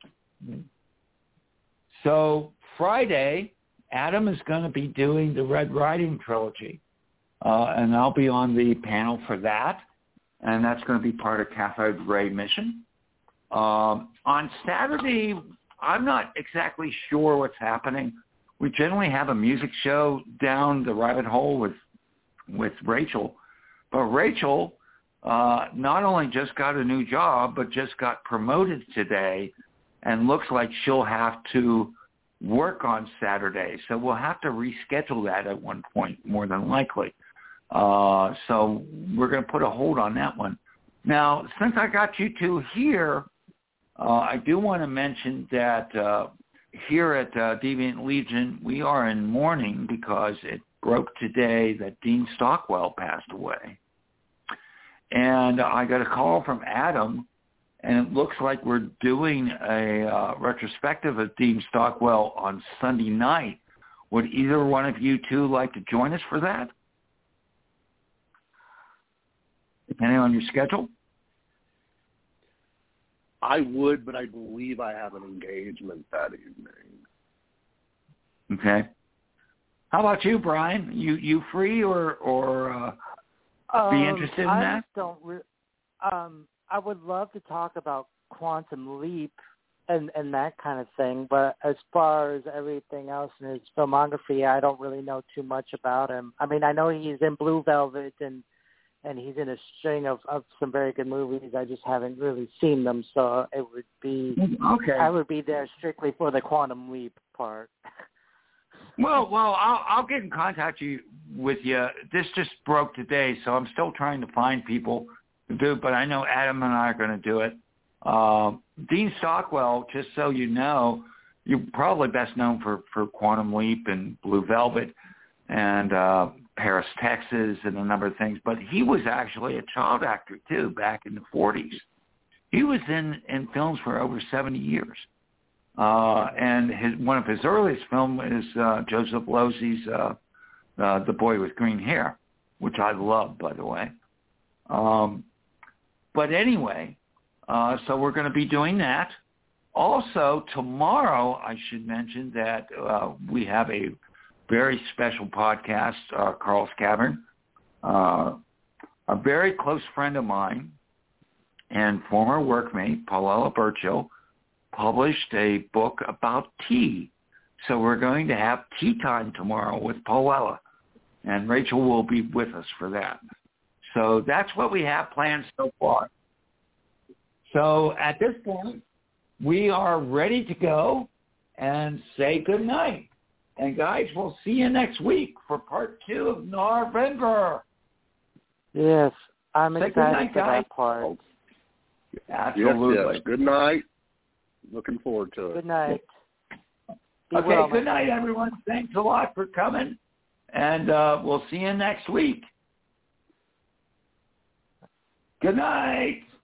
so Friday, Adam is going to be doing the Red Riding trilogy, uh, and I'll be on the panel for that, and that's going to be part of Cafe Ray Mission. Um, on Saturday, I'm not exactly sure what's happening. We generally have a music show down the rabbit hole with with Rachel, but Rachel uh, not only just got a new job, but just got promoted today, and looks like she'll have to work on Saturday. So we'll have to reschedule that at one point, more than likely. Uh, so we're going to put a hold on that one. Now, since I got you two here, uh, I do want to mention that uh, here at uh, Deviant Legion, we are in mourning because it broke today that Dean Stockwell passed away. And I got a call from Adam, and it looks like we're doing a uh, retrospective of Dean Stockwell on Sunday night. Would either one of you two like to join us for that? Depending on your schedule?
I would, but I believe I have an engagement that evening.
Okay. How about you, Brian? You you free or or uh,
um,
be interested in
I
that?
Don't re- um, I would love to talk about Quantum Leap and, and that kind of thing, but as far as everything else in his filmography, I don't really know too much about him. I mean, I know he's in Blue Velvet and and he's in a string of, of some very good movies. I just haven't really seen them, so it would be
Okay.
I would be there strictly for the Quantum Leap part.
Well, well, I'll, I'll get in contact you, with you. This just broke today, so I'm still trying to find people to do it, but I know Adam and I are going to do it. Uh, Dean Stockwell, just so you know, you're probably best known for, for Quantum Leap and Blue Velvet and uh, Paris, Texas, and a number of things, but he was actually a child actor, too, back in the forties. He was in, in films for over seventy years. Uh, and his, one of his earliest films is uh, Joseph Losey's uh, uh, The Boy with Green Hair, which I love, by the way. Um, but anyway, uh, so we're going to be doing that. Also, tomorrow, I should mention that uh, we have a very special podcast, uh, Carl's Cavern. Uh, a very close friend of mine and former workmate, Paulella Burchill, published a book about tea. So we're going to have tea time tomorrow with Paulella, and Rachel will be with us for that. So that's what we have planned so far. So at this point, we are ready to go and say good night. And guys, we'll see you next week for part two of November.
Yes, I'm
Say
excited
good night,
for
guys.
that part.
Absolutely.
Yes, yes. Good night. Looking forward to it.
Good night. Be
Okay,
well,
good
my
night, everyone. Thanks a lot for coming, and uh, we'll see you next week. Good night.